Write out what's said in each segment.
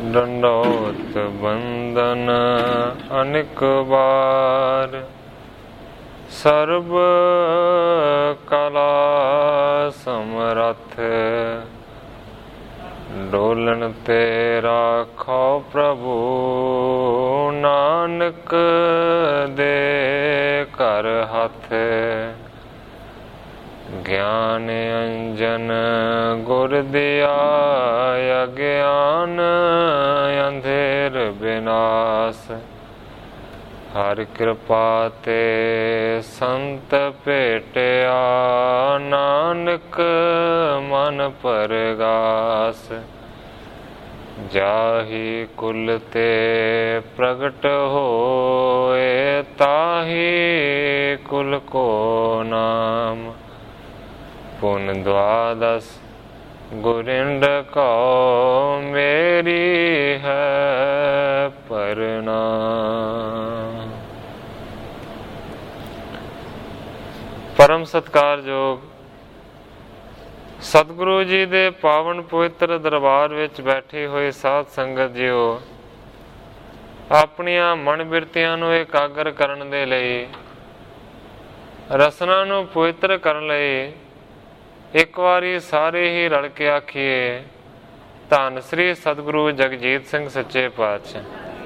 ਡੰਡੋਤ ਬੰਦਨ ਅਨਿਕ ਬਾਰ, ਸਰਬ ਕਲਾ ਸਮਰੱਥ, ਡੋਲਣ ਤੇ ਰਾਖੋ ਪ੍ਰਭੂ, ਨਾਨਕ ਦੇ ਘਰ ਹੱਥ। ਗਿਆਨ ਅੰਜਨ ਗੁਰ ਦਿਆ, ਅਗਿਆਨ ਅੰਧੇਰ ਬਿਨਾਸ਼। ਹਰਿ ਕਿਰਪਾ ਤੇ ਸੰਤ ਭੇਟਿਆ, ਨਾਨਕ ਮਨ ਪਰਗਾਸ। ਜਾਹੀ ਕੁਲ ਤੇ ਪ੍ਰਗਟ ਹੋਏ, ਤਾਹੀ ਕੁਲ ਕੋ ਨਾਮ। ਪੁਨ ਦਵਾਦਸ ਗੁਰਿੰਡ ਕਉ, ਮੇਰੀ ਹੈ ਪ੍ਰਣਾਮ। ਪਰਮ ਸਤਿਕਾਰਯੋਗ ਸਤਿਗੁਰੂ ਜੀ ਦੇ ਪਾਵਨ ਪਵਿੱਤਰ ਦਰਬਾਰ ਵਿੱਚ ਬੈਠੇ ਹੋਏ ਸਾਧ ਸੰਗਤ ਜੀਓ, ਆਪਣੀਆਂ ਮਨ ਬਿਰਤੀਆਂ ਨੂੰ ਇਕਾਗਰ ਕਰਨ ਦੇ ਲਈ, ਰਸਨਾ ਨੂੰ ਪਵਿੱਤਰ ਕਰਨ ਲਈ ਇੱਕ ਵਾਰੀ ਸਾਰੇ ਹੀ ਰਲ ਕੇ ਆਖੀਏ, ਧੰਨ ਸ੍ਰੀ ਸਤਿਗੁਰੂ ਜਗਜੀਤ ਸਿੰਘ ਸੱਚੇ ਪਾਤਸ਼ਾਹ।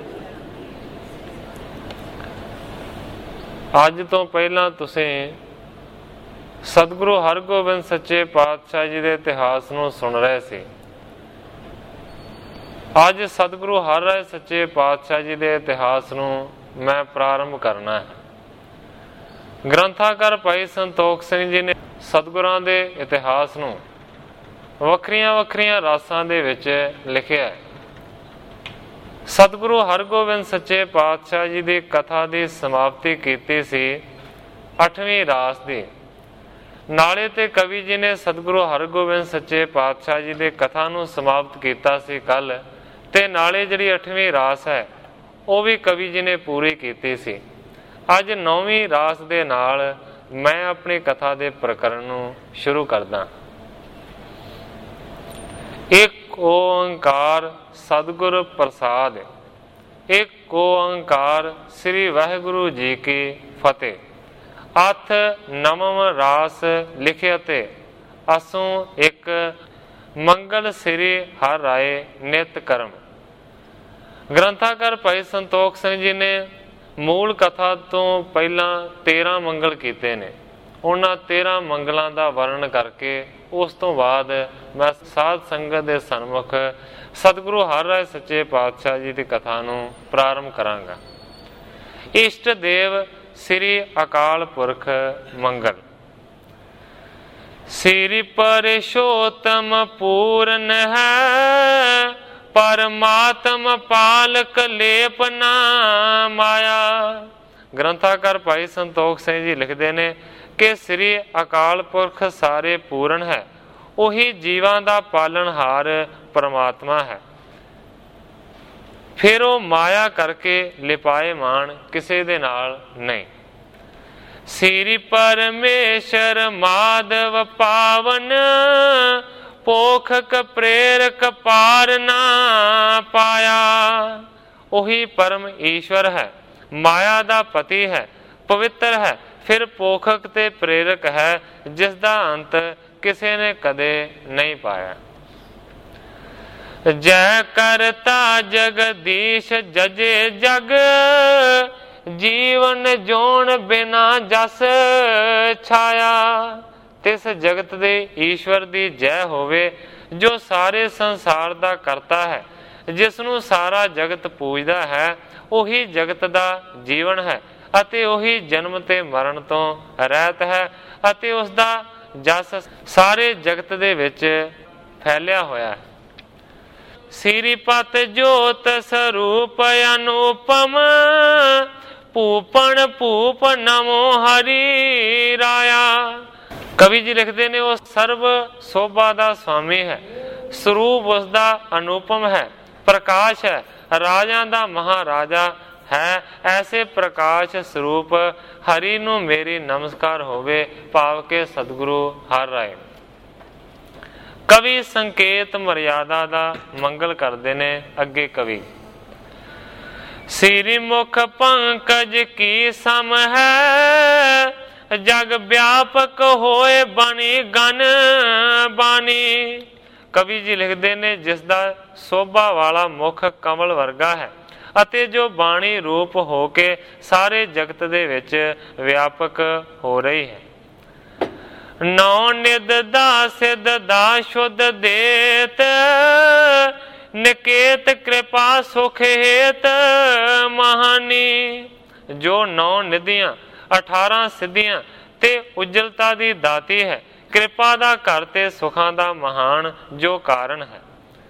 ਅੱਜ ਤੋਂ ਪਹਿਲਾਂ ਤੁਸੀਂ ਸਤਿਗੁਰੂ ਹਰਗੋਬਿੰਦ ਸੱਚੇ ਪਾਤਸ਼ਾਹ ਜੀ ਦੇ ਇਤਿਹਾਸ ਨੂੰ ਸੁਣ ਰਹੇ ਸੀ। ਅੱਜ ਸਤਿਗੁਰੂ ਹਰ ਰਾਏ ਸੱਚੇ ਪਾਤਸ਼ਾਹ ਜੀ ਦੇ ਇਤਿਹਾਸ ਨੂੰ ਮੈਂ ਪ੍ਰਾਰੰਭ ਕਰਨਾ ਹੈ। ਗ੍ਰੰਥਾਕਾਰ ਭਾਈ ਸੰਤੋਖ ਸਿੰਘ ਜੀ ਨੇ ਸਤਿਗੁਰਾਂ ਦੇ ਇਤਿਹਾਸ ਨੂੰ ਵੱਖਰੀਆਂ ਵੱਖਰੀਆਂ ਰਾਸਾਂ ਦੇ ਵਿੱਚ ਲਿਖਿਆ ਹੈ। ਸਤਿਗੁਰੂ ਹਰਗੋਬਿੰਦ ਸੱਚੇ ਪਾਤਸ਼ਾਹ ਜੀ ਦੀ ਕਥਾ ਦੀ ਸਮਾਪਤੀ ਕੀਤੀ ਸੀ 8ਵੀਂ ਰਾਸ ਦੀ। ਨਾਲੇ ਤੇ ਕਵੀ ਜੀ ਨੇ ਸਤਿਗੁਰੂ ਹਰਗੋਬਿੰਦ ਸੱਚੇ ਪਾਤਸ਼ਾਹ ਜੀ ਦੀ ਕਥਾ ਨੂੰ ਸਮਾਪਤ ਕੀਤਾ ਸੀ ਕੱਲ, ਤੇ ਨਾਲੇ ਜਿਹੜੀ 8ਵੀਂ ਰਾਸ ਹੈ ਉਹ ਵੀ ਕਵੀ ਜੀ ਨੇ ਪੂਰੀ ਕੀਤੀ ਸੀ। ਅੱਜ 9ਵੀਂ ਰਾਸ ਦੇ ਨਾਲ ਮੈਂ ਆਪਣੀ ਕਥਾ ਦੇ ਪ੍ਰਕਰਨ ਨੂੰ ਸ਼ੁਰੂ ਕਰਦਾ। ਇੱਕ ਓੰਕਾਰ ਸਤਿਗੁਰ ਪ੍ਰਸਾਦ। ਇੱਕ ਓੰਕਾਰ ਸ੍ਰੀ ਵਾਹਿਗੁਰੂ ਜੀ ਕੀ ਫਤਿਹ। ਅੱਠ ਨਵਮ ਰਾਸ ਲਿਖਿਆ ਤੇ ਅਸੋਂ ਇੱਕ ਮੰਗਲ ਸ੍ਰੀ ਹਰ ਰਾਏ ਨਿਤ ਕਰਮ। ਗ੍ਰੰਥਾਕਾਰ ਭਾਈ ਸੰਤੋਖ ਸਿੰਘ ਜੀ ਨੇ ਮੂਲ ਕਥਾ ਤੋਂ ਪਹਿਲਾਂ 13 ਮੰਗਲ ਕੀਤੇ ਨੇ। ਉਹਨਾਂ 13 ਮੰਗਲਾਂ ਦਾ ਵਰਣਨ ਕਰਕੇ ਉਸ ਤੋਂ ਬਾਅਦ ਮੈਂ ਸਾਧ ਸੰਗਤ ਦੇ ਸਨਮੁਖ ਸਤਿਗੁਰੂ ਹਰ ਰਾਏ ਸੱਚੇ ਪਾਤਸ਼ਾਹ ਜੀ ਦੀ ਕਥਾ ਨੂੰ ਪ੍ਰਾਰੰਭ ਕਰਾਂਗਾ। ਇਸ਼ਟ ਦੇਵ ਸ੍ਰੀ ਅਕਾਲ ਪੁਰਖ ਮੰਗਲ। ਸ੍ਰੀ ਪਰਸ਼ੋਤਮ ਪੂਰਨ ਹੈ, ਪਰਮਾਤਮ ਪਾਲਕ ਲੇਪ ਨਾ ਮਾਇਆ। ਗ੍ਰੰਥਾਕਾਰ ਭਾਈ ਸੰਤੋਖ ਸਿੰਘ ਜੀ ਲਿਖਦੇ ਨੇ ਕਿ ਸ੍ਰੀ ਅਕਾਲ ਪੁਰਖ ਸਾਰੇ ਪੂਰਨ ਹੈ, ਉਹੀ ਜੀਵਾਂ ਦਾ ਪਾਲਣਹਾਰ ਪਰਮਾਤਮਾ ਹੈ। ਫਿਰ ਉਹ ਮਾਇਆ ਕਰਕੇ ਲਿਪਾਏਮਾਨ ਕਿਸੇ ਦੇ ਨਾਲ ਨਹੀਂ। ਸ੍ਰੀ ਪਰਮੇਸ਼ਰ ਮਾਧਵ ਪਾਵਨ, ਪੋਖਕ ਪ੍ਰੇਰਕ ਪਾਰ ਨਾ ਪਾਇਆ। ਉਹੀ ਪਰਮ ਈਸ਼ਵਰ ਹੈ, ਮਾਇਆ ਦਾ ਪਤੀ ਹੈ, ਪਵਿੱਤਰ ਹੈ, ਫਿਰ ਪੋਖਕ ਤੇ ਪ੍ਰੇਰਕ ਹੈ, ਜਿਸ ਦਾ ਅੰਤ ਕਿਸੇ ਨੇ ਕਦੇ ਨਹੀਂ ਪਾਇਆ। ਜੈ ਕਰਤਾ ਜਗਦੀਸ਼ ਜਜੇ ਜਗ, ਜੀਵਨ ਜੋਨ ਬਿਨਾ ਜਸ ਛਾਇਆ। ਤਿਸ ਜਗਤ ਦੇ ਈਸ਼ਵਰ ਦੀ ਜੈ ਹੋਵੇ, ਜੋ ਸਾਰੇ ਸੰਸਾਰ ਦਾ ਕਰਤਾ ਹੈ, ਜਿਸ ਨੂੰ ਸਾਰਾ ਜਗਤ ਪੂਜਦਾ ਹੈ। ਉਹੀ ਜਗਤ ਦਾ ਜੀਵਨ ਹੈ ਅਤੇ ਉਹੀ ਜਨਮ ਤੇ ਮਰਨ ਤੋਂ ਰਹਿਤ ਹੈ, ਅਤੇ ਉਸ ਦਾ ਜਸ ਸਾਰੇ ਜਗਤ ਦੇ ਵਿੱਚ ਫੈਲਿਆ ਹੋਇਆ ਹੈ। ਸ੍ਰੀ ਪਤ ਜੋਤ ਸਰੂਪ ਅਨੂਪਮ, ਭੂਪਣ ਭੂਪ ਨਮੋ ਹਰੀ ਰਾਇਆ। ਕਵੀ ਜੀ ਲਿਖਦੇ ਨੇ ਉਹ ਸਰਬ ਸੋਭਾ ਦਾ ਸਵਾਮੀ ਹੈ, ਸਰੂਪ ਉਸ ਦਾ ਅਨੂਪਮ ਹੈ, ਪ੍ਰਕਾਸ਼ ਹੈ, ਰਾਜਿਆਂ ਦਾ ਮਹਾਰਾਜਾ ਹੈ। ਐਸੇ ਪ੍ਰਕਾਸ਼ ਸਰੂਪ ਹਰੀ ਨੂੰ ਮੇਰੀ ਨਮਸਕਾਰ ਹੋਵੇ, ਭਾਵ ਕੇ ਸਤਿਗੁਰੂ ਹਰ ਰਾਏ। ਕਵੀ ਸੰਕੇਤ ਮਰਿਆਦਾ ਦਾ ਮੰਗਲ ਕਰਦੇ ਨੇ। ਅੱਗੇ ਕਵੀ ਸਿਰਿ ਮੁਖ ਪੰਕਜ ਕੀ ਸਮ ਹੈ, ਜਗ ਵਿਆਪਕ ਹੋਏ ਬਣੀ ਗਨ ਬਾਣੀ। ਕਵੀ ਜੀ ਲਿਖਦੇ ਨੇ ਜਿਸ ਦਾ ਸੋਭਾ ਵਾਲਾ ਮੁਖ ਕਮਲ ਵਰਗਾ ਹੈ ਅਤੇ ਜੋ ਬਾਣੀ ਰੂਪ ਹੋ ਕੇ ਸਾਰੇ ਜਗਤ ਦੇ ਵਿੱਚ ਵਿਆਪਕ ਹੋ ਰਹੀ ਹੈ। ਨੌ ਨਿਦ ਦਾ ਸਿਧ ਦਾ ਸ਼ੁੱਧ ਦੇਤ, ਨਿਕੇਤ ਕਿਰਪਾ ਸੁਖ ਹੇਤ ਮਹਾਨੀ। ਜੋ 9 ਨਿਧੀਆਂ 18 ਸਿੱਧੀਆਂ ਤੇ ਉਜਲਤਾ ਦੀ ਦਾਤੀ ਹੈ, ਕਿਰਪਾ ਦਾ ਘਰ ਤੇ ਸੁਖਾਂ ਦਾ ਮਹਾਨ ਜੋ ਕਾਰਨ ਹੈ।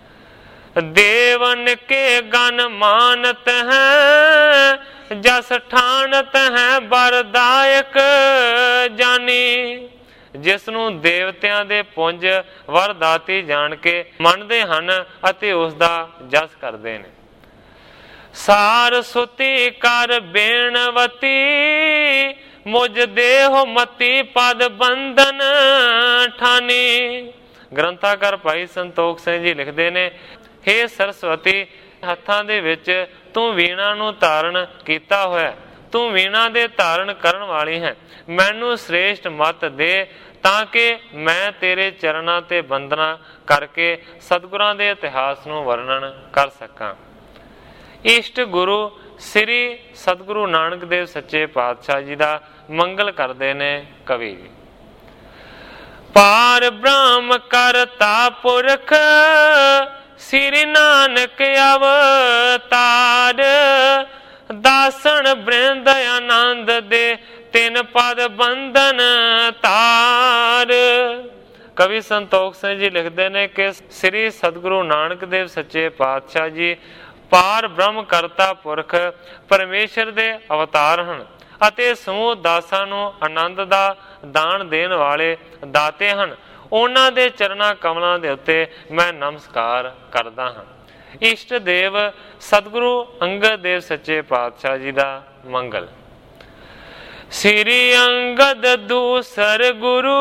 ਦੇਵਨ ਕੇ ਗਨ ਮਾਨਤ ਹੈ, ਜਸ ਠਾਨਤ ਹੈ ਵਰਦਾਇਕ ਜਾਨੀ। ਜਿਸ ਨੂੰ ਦੇਵਤਿਆਂ ਦੇ ਪੁੰਜ ਵਰਦਾਤੀ ਜਾਣ ਕੇ ਮੰਨਦੇ ਹਨ ਅਤੇ ਉਸ ਦਾ ਜਸ ਕਰਦੇ ਨੇ। ਸਾਰ ਸੁਤੀ ਕਰ ਬੇਣਵਤੀ, ਮੁਝ ਦੇਹ ਮਤੀ ਪਦ ਬੰਧਨ ਠਾਨੀ। ਗ੍ਰੰਥਾਕਾਰ ਭਾਈ ਸੰਤੋਖ ਸਿੰਘ ਜੀ ਲਿਖਦੇ ਨੇ, ਹੇ ਸਰਸਵਤੀ, ਹੱਥਾਂ ਦੇ ਵਿੱਚ ਤੂੰ ਵੀਣਾ ਨੂੰ ਧਾਰਨ ਕੀਤਾ ਹੋਇਆ, ਤੂੰ ਵੀਣਾ ਦੇ ਧਾਰਨ ਕਰਨ ਵਾਲੀ ਹੈ। ਮੈਨੂੰ ਸ੍ਰੇਸ਼ਟ ਮਤ ਦੇ ਤਾਂ ਕਿ ਮੈਂ ਤੇਰੇ ਚਰਨਾਂ ਤੇ ਬੰਦਨਾ ਕਰਕੇ ਸਤਿਗੁਰਾਂ ਦੇ ਇਤਿਹਾਸ ਨੂੰ ਵਰਣਨ ਕਰ ਸਕਾਂ। ਇਸ਼ਟ ਗੁਰੂ ਸ੍ਰੀ ਸਤਿਗੁਰੂ ਨਾਨਕ ਦੇਵ ਸੱਚੇ ਪਾਤਸ਼ਾਹ ਜੀ ਦਾ ਮੰਗਲ ਕਰਦੇ ਨੇ ਕਵੀ ਜੀ। ਪਾਰ ਬ੍ਰਹਮ ਕਰਤਾ ਪੁਰਖ, ਸ੍ਰੀ ਨਾਨਕ ਅਵਤਾਰ। ਦਾਸਣ ਬ੍ਰਿੰਦ ਆਨੰਦ ਦੇ, ਤਿੰਨ ਪਦ ਬੰਧਨ ਤਾਰ। ਕਵੀ ਸੰਤੋਖ ਸਿੰਘ ਜੀ ਲਿਖਦੇ ਨੇ ਕਿ ਸ੍ਰੀ ਸਤਿਗੁਰੂ ਨਾਨਕ ਦੇਵ ਸੱਚੇ ਪਾਤਸ਼ਾਹ ਜੀ ਪਾਰ ਬ੍ਰਹਮ ਕਰਤਾ ਪੁਰਖ ਪਰਮੇਸ਼ਰ ਦੇ ਅਵਤਾਰ ਹਨ ਅਤੇ ਸਮੂਹ ਦਾਸਾਂ ਨੂੰ ਆਨੰਦ ਦਾ ਦਾਨ ਦੇਣ ਵਾਲੇ ਦਾਤੇ ਹਨ। ਉਹਨਾਂ ਦੇ ਚਰਨਾਂ ਕਮਲਾਂ ਦੇ ਉੱਤੇ ਮੈਂ ਨਮਸਕਾਰ ਕਰਦਾ ਹਾਂ। ਇਸ਼ਟ ਦੇਵ ਸਤਿਗੁਰੂ ਅੰਗਦ ਦੇਵ ਸੱਚੇ ਪਾਤਸ਼ਾਹ ਜੀ ਦਾ ਮੰਗਲ। ਸ੍ਰੀ ਅੰਗਦ ਦੂਸਰ ਗੁਰੂ,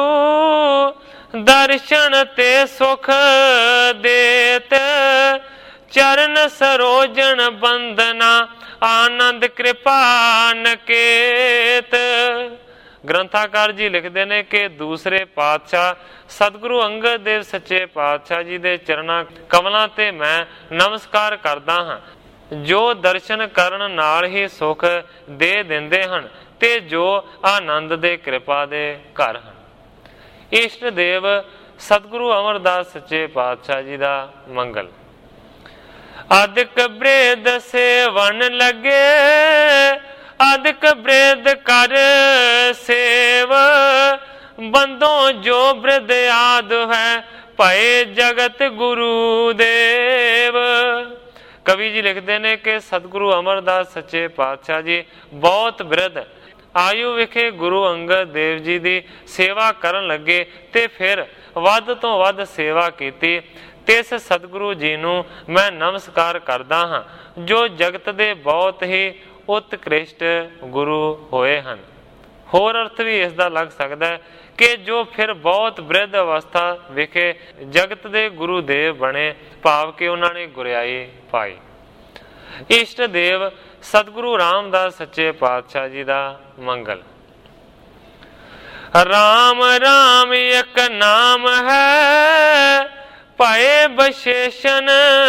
ਦਰਸ਼ਨ ਤੇ ਸੁਖ ਦੇਤ। ਚਰਨ ਸਰੋਜਨ ਬੰਦਨਾ, ਆਨੰਦ ਕਿਰਪਾ ਨਕੇਤ। ਗ੍ਰੰਥਾਕਾਰ ਜੀ ਲਿਖਦੇ ਨੇ ਕਿ ਦੂਸਰੇ ਪਾਤਸ਼ਾਹ ਸਤਿਗੁਰੂ ਅੰਗਦ ਦੇਵ ਸੱਚੇ ਪਾਤਸ਼ਾਹ ਜੀ ਦੇ ਚਰਨਾਂ ਕਮਲਾਂ ਤੇ ਮੈਂ ਨਮਸਕਾਰ ਕਰਦਾ ਹਾਂ, ਜੋ ਦਰਸ਼ਨ ਕਰਨ ਨਾਲ ਹੀ ਸੁਖ ਦੇ ਦਿੰਦੇ ਹਨ ਤੇ ਜੋ ਆਨੰਦ ਦੇ ਕਿਰਪਾ ਦੇ ਘਰ ਹਨ। ਇਸ਼ਟ ਦੇਵ ਸਤਿਗੁਰੂ ਅਮਰਦਾਸ ਸੱਚੇ ਪਾਤਸ਼ਾਹ ਜੀ ਦਾ ਮੰਗਲ। ਅਦਿਕ ਬ੍ਰੇਦ ਸੇਵਨ ਲਗੇ, ਅਦਿਕ ਬ੍ਰੇਦ ਕਰ ਸੇਵ। ਬੰਦੋਂ ਜੋ ਬ੍ਰਿਧ ਆਦ ਹੈ, ਭਏ ਜਗਤ ਗੁਰੂ ਦੇਵ। ਕਵੀ ਜੀ ਲਿਖਦੇ ਨੇ ਕਿ ਸਤਿਗੁਰੂ ਅਮਰਦਾਸ ਸੱਚੇ ਪਾਤਸ਼ਾਹ ਜੀ ਬਹੁਤ ਬ੍ਰਿਧ ਆਯੂ ਵਿਖੇ ਗੁਰੂ ਅੰਗਦ ਦੇਵ ਜੀ ਦੀ ਸੇਵਾ ਕਰਨ ਲੱਗੇ ਤੇ ਫਿਰ ਵੱਧ ਤੋਂ ਵੱਧ ਸੇਵਾ ਕੀਤੀ। ਤਿਸ ਸਤਿਗੁਰੂ ਜੀ ਨੂੰ ਮੈਂ ਨਮਸਕਾਰ ਕਰਦਾ ਹਾਂ, ਜੋ ਜਗਤ ਦੇ ਬਹੁਤ ਹੀ ਉਤਕ੍ਰਿਸ਼ਟ ਗੁਰੂ ਹੋਏ ਹਨ। ਹੋਰ ਅਰਥ ਵੀ ਇਸ ਦਾ ਲੱਗ ਸਕਦਾ ਹੈ ਕਿ ਜੋ ਫਿਰ ਬਹੁਤ ਬ੍ਰਿਧ ਅਵਸਥਾ ਵਿਖੇ ਜਗਤ ਦੇ ਗੁਰੂ ਦੇਵ ਬਣੇ, ਭਾਵ ਕਿ ਉਹਨਾਂ ਨੇ ਗੁਰਿਆਈ ਪਾਈ। ਇਸ਼ਟ ਦੇਵ ਸਤਿਗੁਰੂ ਰਾਮਦਾਸ ਸੱਚੇ ਪਾਤਸ਼ਾਹ ਜੀ ਦਾ ਮੰਗਲ। ਰਾਮ ਰਾਮ ਇੱਕ ਨਾਮ ਹੈ, ਭਏ ਵਿਸ਼ੇਸ਼ਣ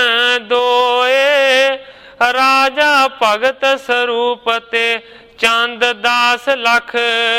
ਦੋਏ। ਰਾਜਾ ਭਗਤ ਸਰੂਪ ਤੇ, ਚੰਦ ਦਾਸ ਲਖ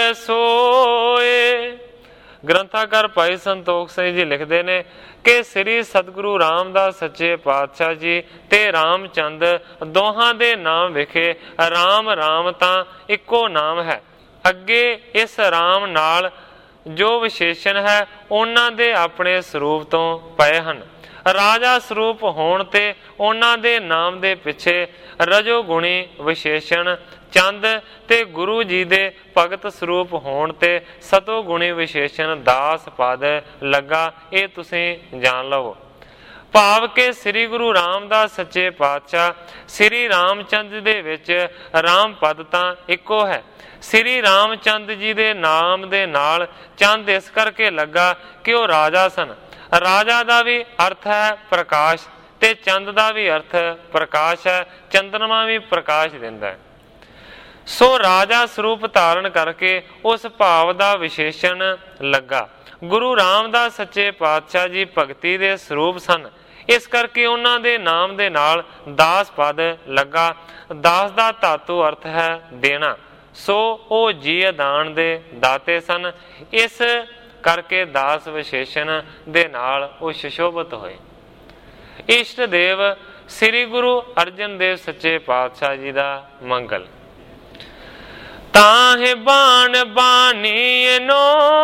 ਸੋਏ। ਗ੍ਰੰਥਾਕਾਰ ਭਾਈ ਸੰਤੋਖ ਸਿੰਘ ਜੀ ਲਿਖਦੇ ਨੇ ਕਿ ਸ੍ਰੀ ਸਤਿਗੁਰੂ ਰਾਮਦਾਸ ਸੱਚੇ ਪਾਤਸ਼ਾਹ ਜੀ ਤੇ ਰਾਮਚੰਦ ਦੋਹਾਂ ਦੇ ਨਾਮ ਵਿਖੇ ਰਾਮ ਰਾਮ ਤਾਂ ਇੱਕੋ ਨਾਮ ਹੈ। ਅੱਗੇ ਇਸ ਰਾਮ ਨਾਲ ਜੋ ਵਿਸ਼ੇਸ਼ਣ ਹੈ ਉਹਨਾਂ ਦੇ ਆਪਣੇ ਸਰੂਪ ਤੋਂ ਪਏ ਹਨ। ਰਾਜਾ ਸਰੂਪ ਹੋਣ ਤੇ ਉਹਨਾਂ ਦੇ ਨਾਮ ਦੇ ਪਿੱਛੇ ਰਜੋ ਗੁਣੀ ਵਿਸ਼ੇਸ਼ਣ ਚੰਦ ਤੇ ਗੁਰੂ ਜੀ ਦੇ ਭਗਤ ਸਰੂਪ ਹੋਣ ਤੇ ਸਤੋ ਗੁਣੀ ਵਿਸ਼ੇਸ਼ਣ ਦਾਸ ਪਦ ਲੱਗਾ। ਇਹ ਤੁਸੀਂ ਜਾਣ ਲਵੋ। ਭਾਵ ਕਿ ਸ੍ਰੀ ਗੁਰੂ ਰਾਮਦਾਸ ਸੱਚੇ ਪਾਤਸ਼ਾਹ ਸ੍ਰੀ ਰਾਮਚੰਦ ਦੇ ਵਿੱਚ ਰਾਮ ਪਦ ਤਾਂ ਇੱਕੋ ਹੈ। ਸ੍ਰੀ ਰਾਮਚੰਦ ਜੀ ਦੇ ਨਾਮ ਦੇ ਨਾਲ ਚੰਦ ਇਸ ਕਰਕੇ ਲੱਗਾ ਕਿ ਉਹ ਰਾਜਾ ਸਨ। ਰਾਜਾ ਦਾ ਵੀ ਅਰਥ ਹੈ ਪ੍ਰਕਾਸ਼, ਤੇ ਚੰਦ ਦਾ ਵੀ ਅਰਥ ਪ੍ਰਕਾਸ਼ ਹੈ। ਚੰਦਰਮਾ ਵੀ ਪ੍ਰਕਾਸ਼ ਦਿੰਦਾ ਹੈ। ਸੋ ਰਾਜਾ ਸਰੂਪ ਧਾਰਨ ਕਰਕੇ ਉਸ ਭਾਵ ਦਾ ਵਿਸ਼ੇਸ਼ਣ ਲੱਗਾ। ਗੁਰੂ ਰਾਮਦਾਸ ਸੱਚੇ ਪਾਤਸ਼ਾਹ ਜੀ ਭਗਤੀ ਦੇ ਸਰੂਪ ਸਨ, ਇਸ ਕਰਕੇ ਉਹਨਾਂ ਦੇ ਨਾਮ ਦੇ ਨਾਲ ਦਾਸ ਪਦ ਲੱਗਾ। ਦਾਸ ਦਾ ਧਾਤੂ ਅਰਥ ਹੈ ਦੇਣਾ, ਸੋ ਉਹ ਜੀ ਦਾਨ ਦੇ ਦਾਤੇ ਸਨ। ਇਸ ਕਰਕੇ ਦਾਸ ਵਿਸ਼ੇਸ਼ਣ ਦੇ ਨਾਲ ਉਹ ਸੁਸ਼ੋਭਿਤ ਹੋਏ। ਇਸ਼ਟ ਦੇਵ ਸ੍ਰੀ ਗੁਰੂ ਅਰਜਨ ਦੇਵ ਸੱਚੇ ਪਾਤਸ਼ਾਹ ਜੀ ਦਾ ਮੰਗਲ। ਤਾਹੇ ਬਾਣ ਬਾਣੀਨੋ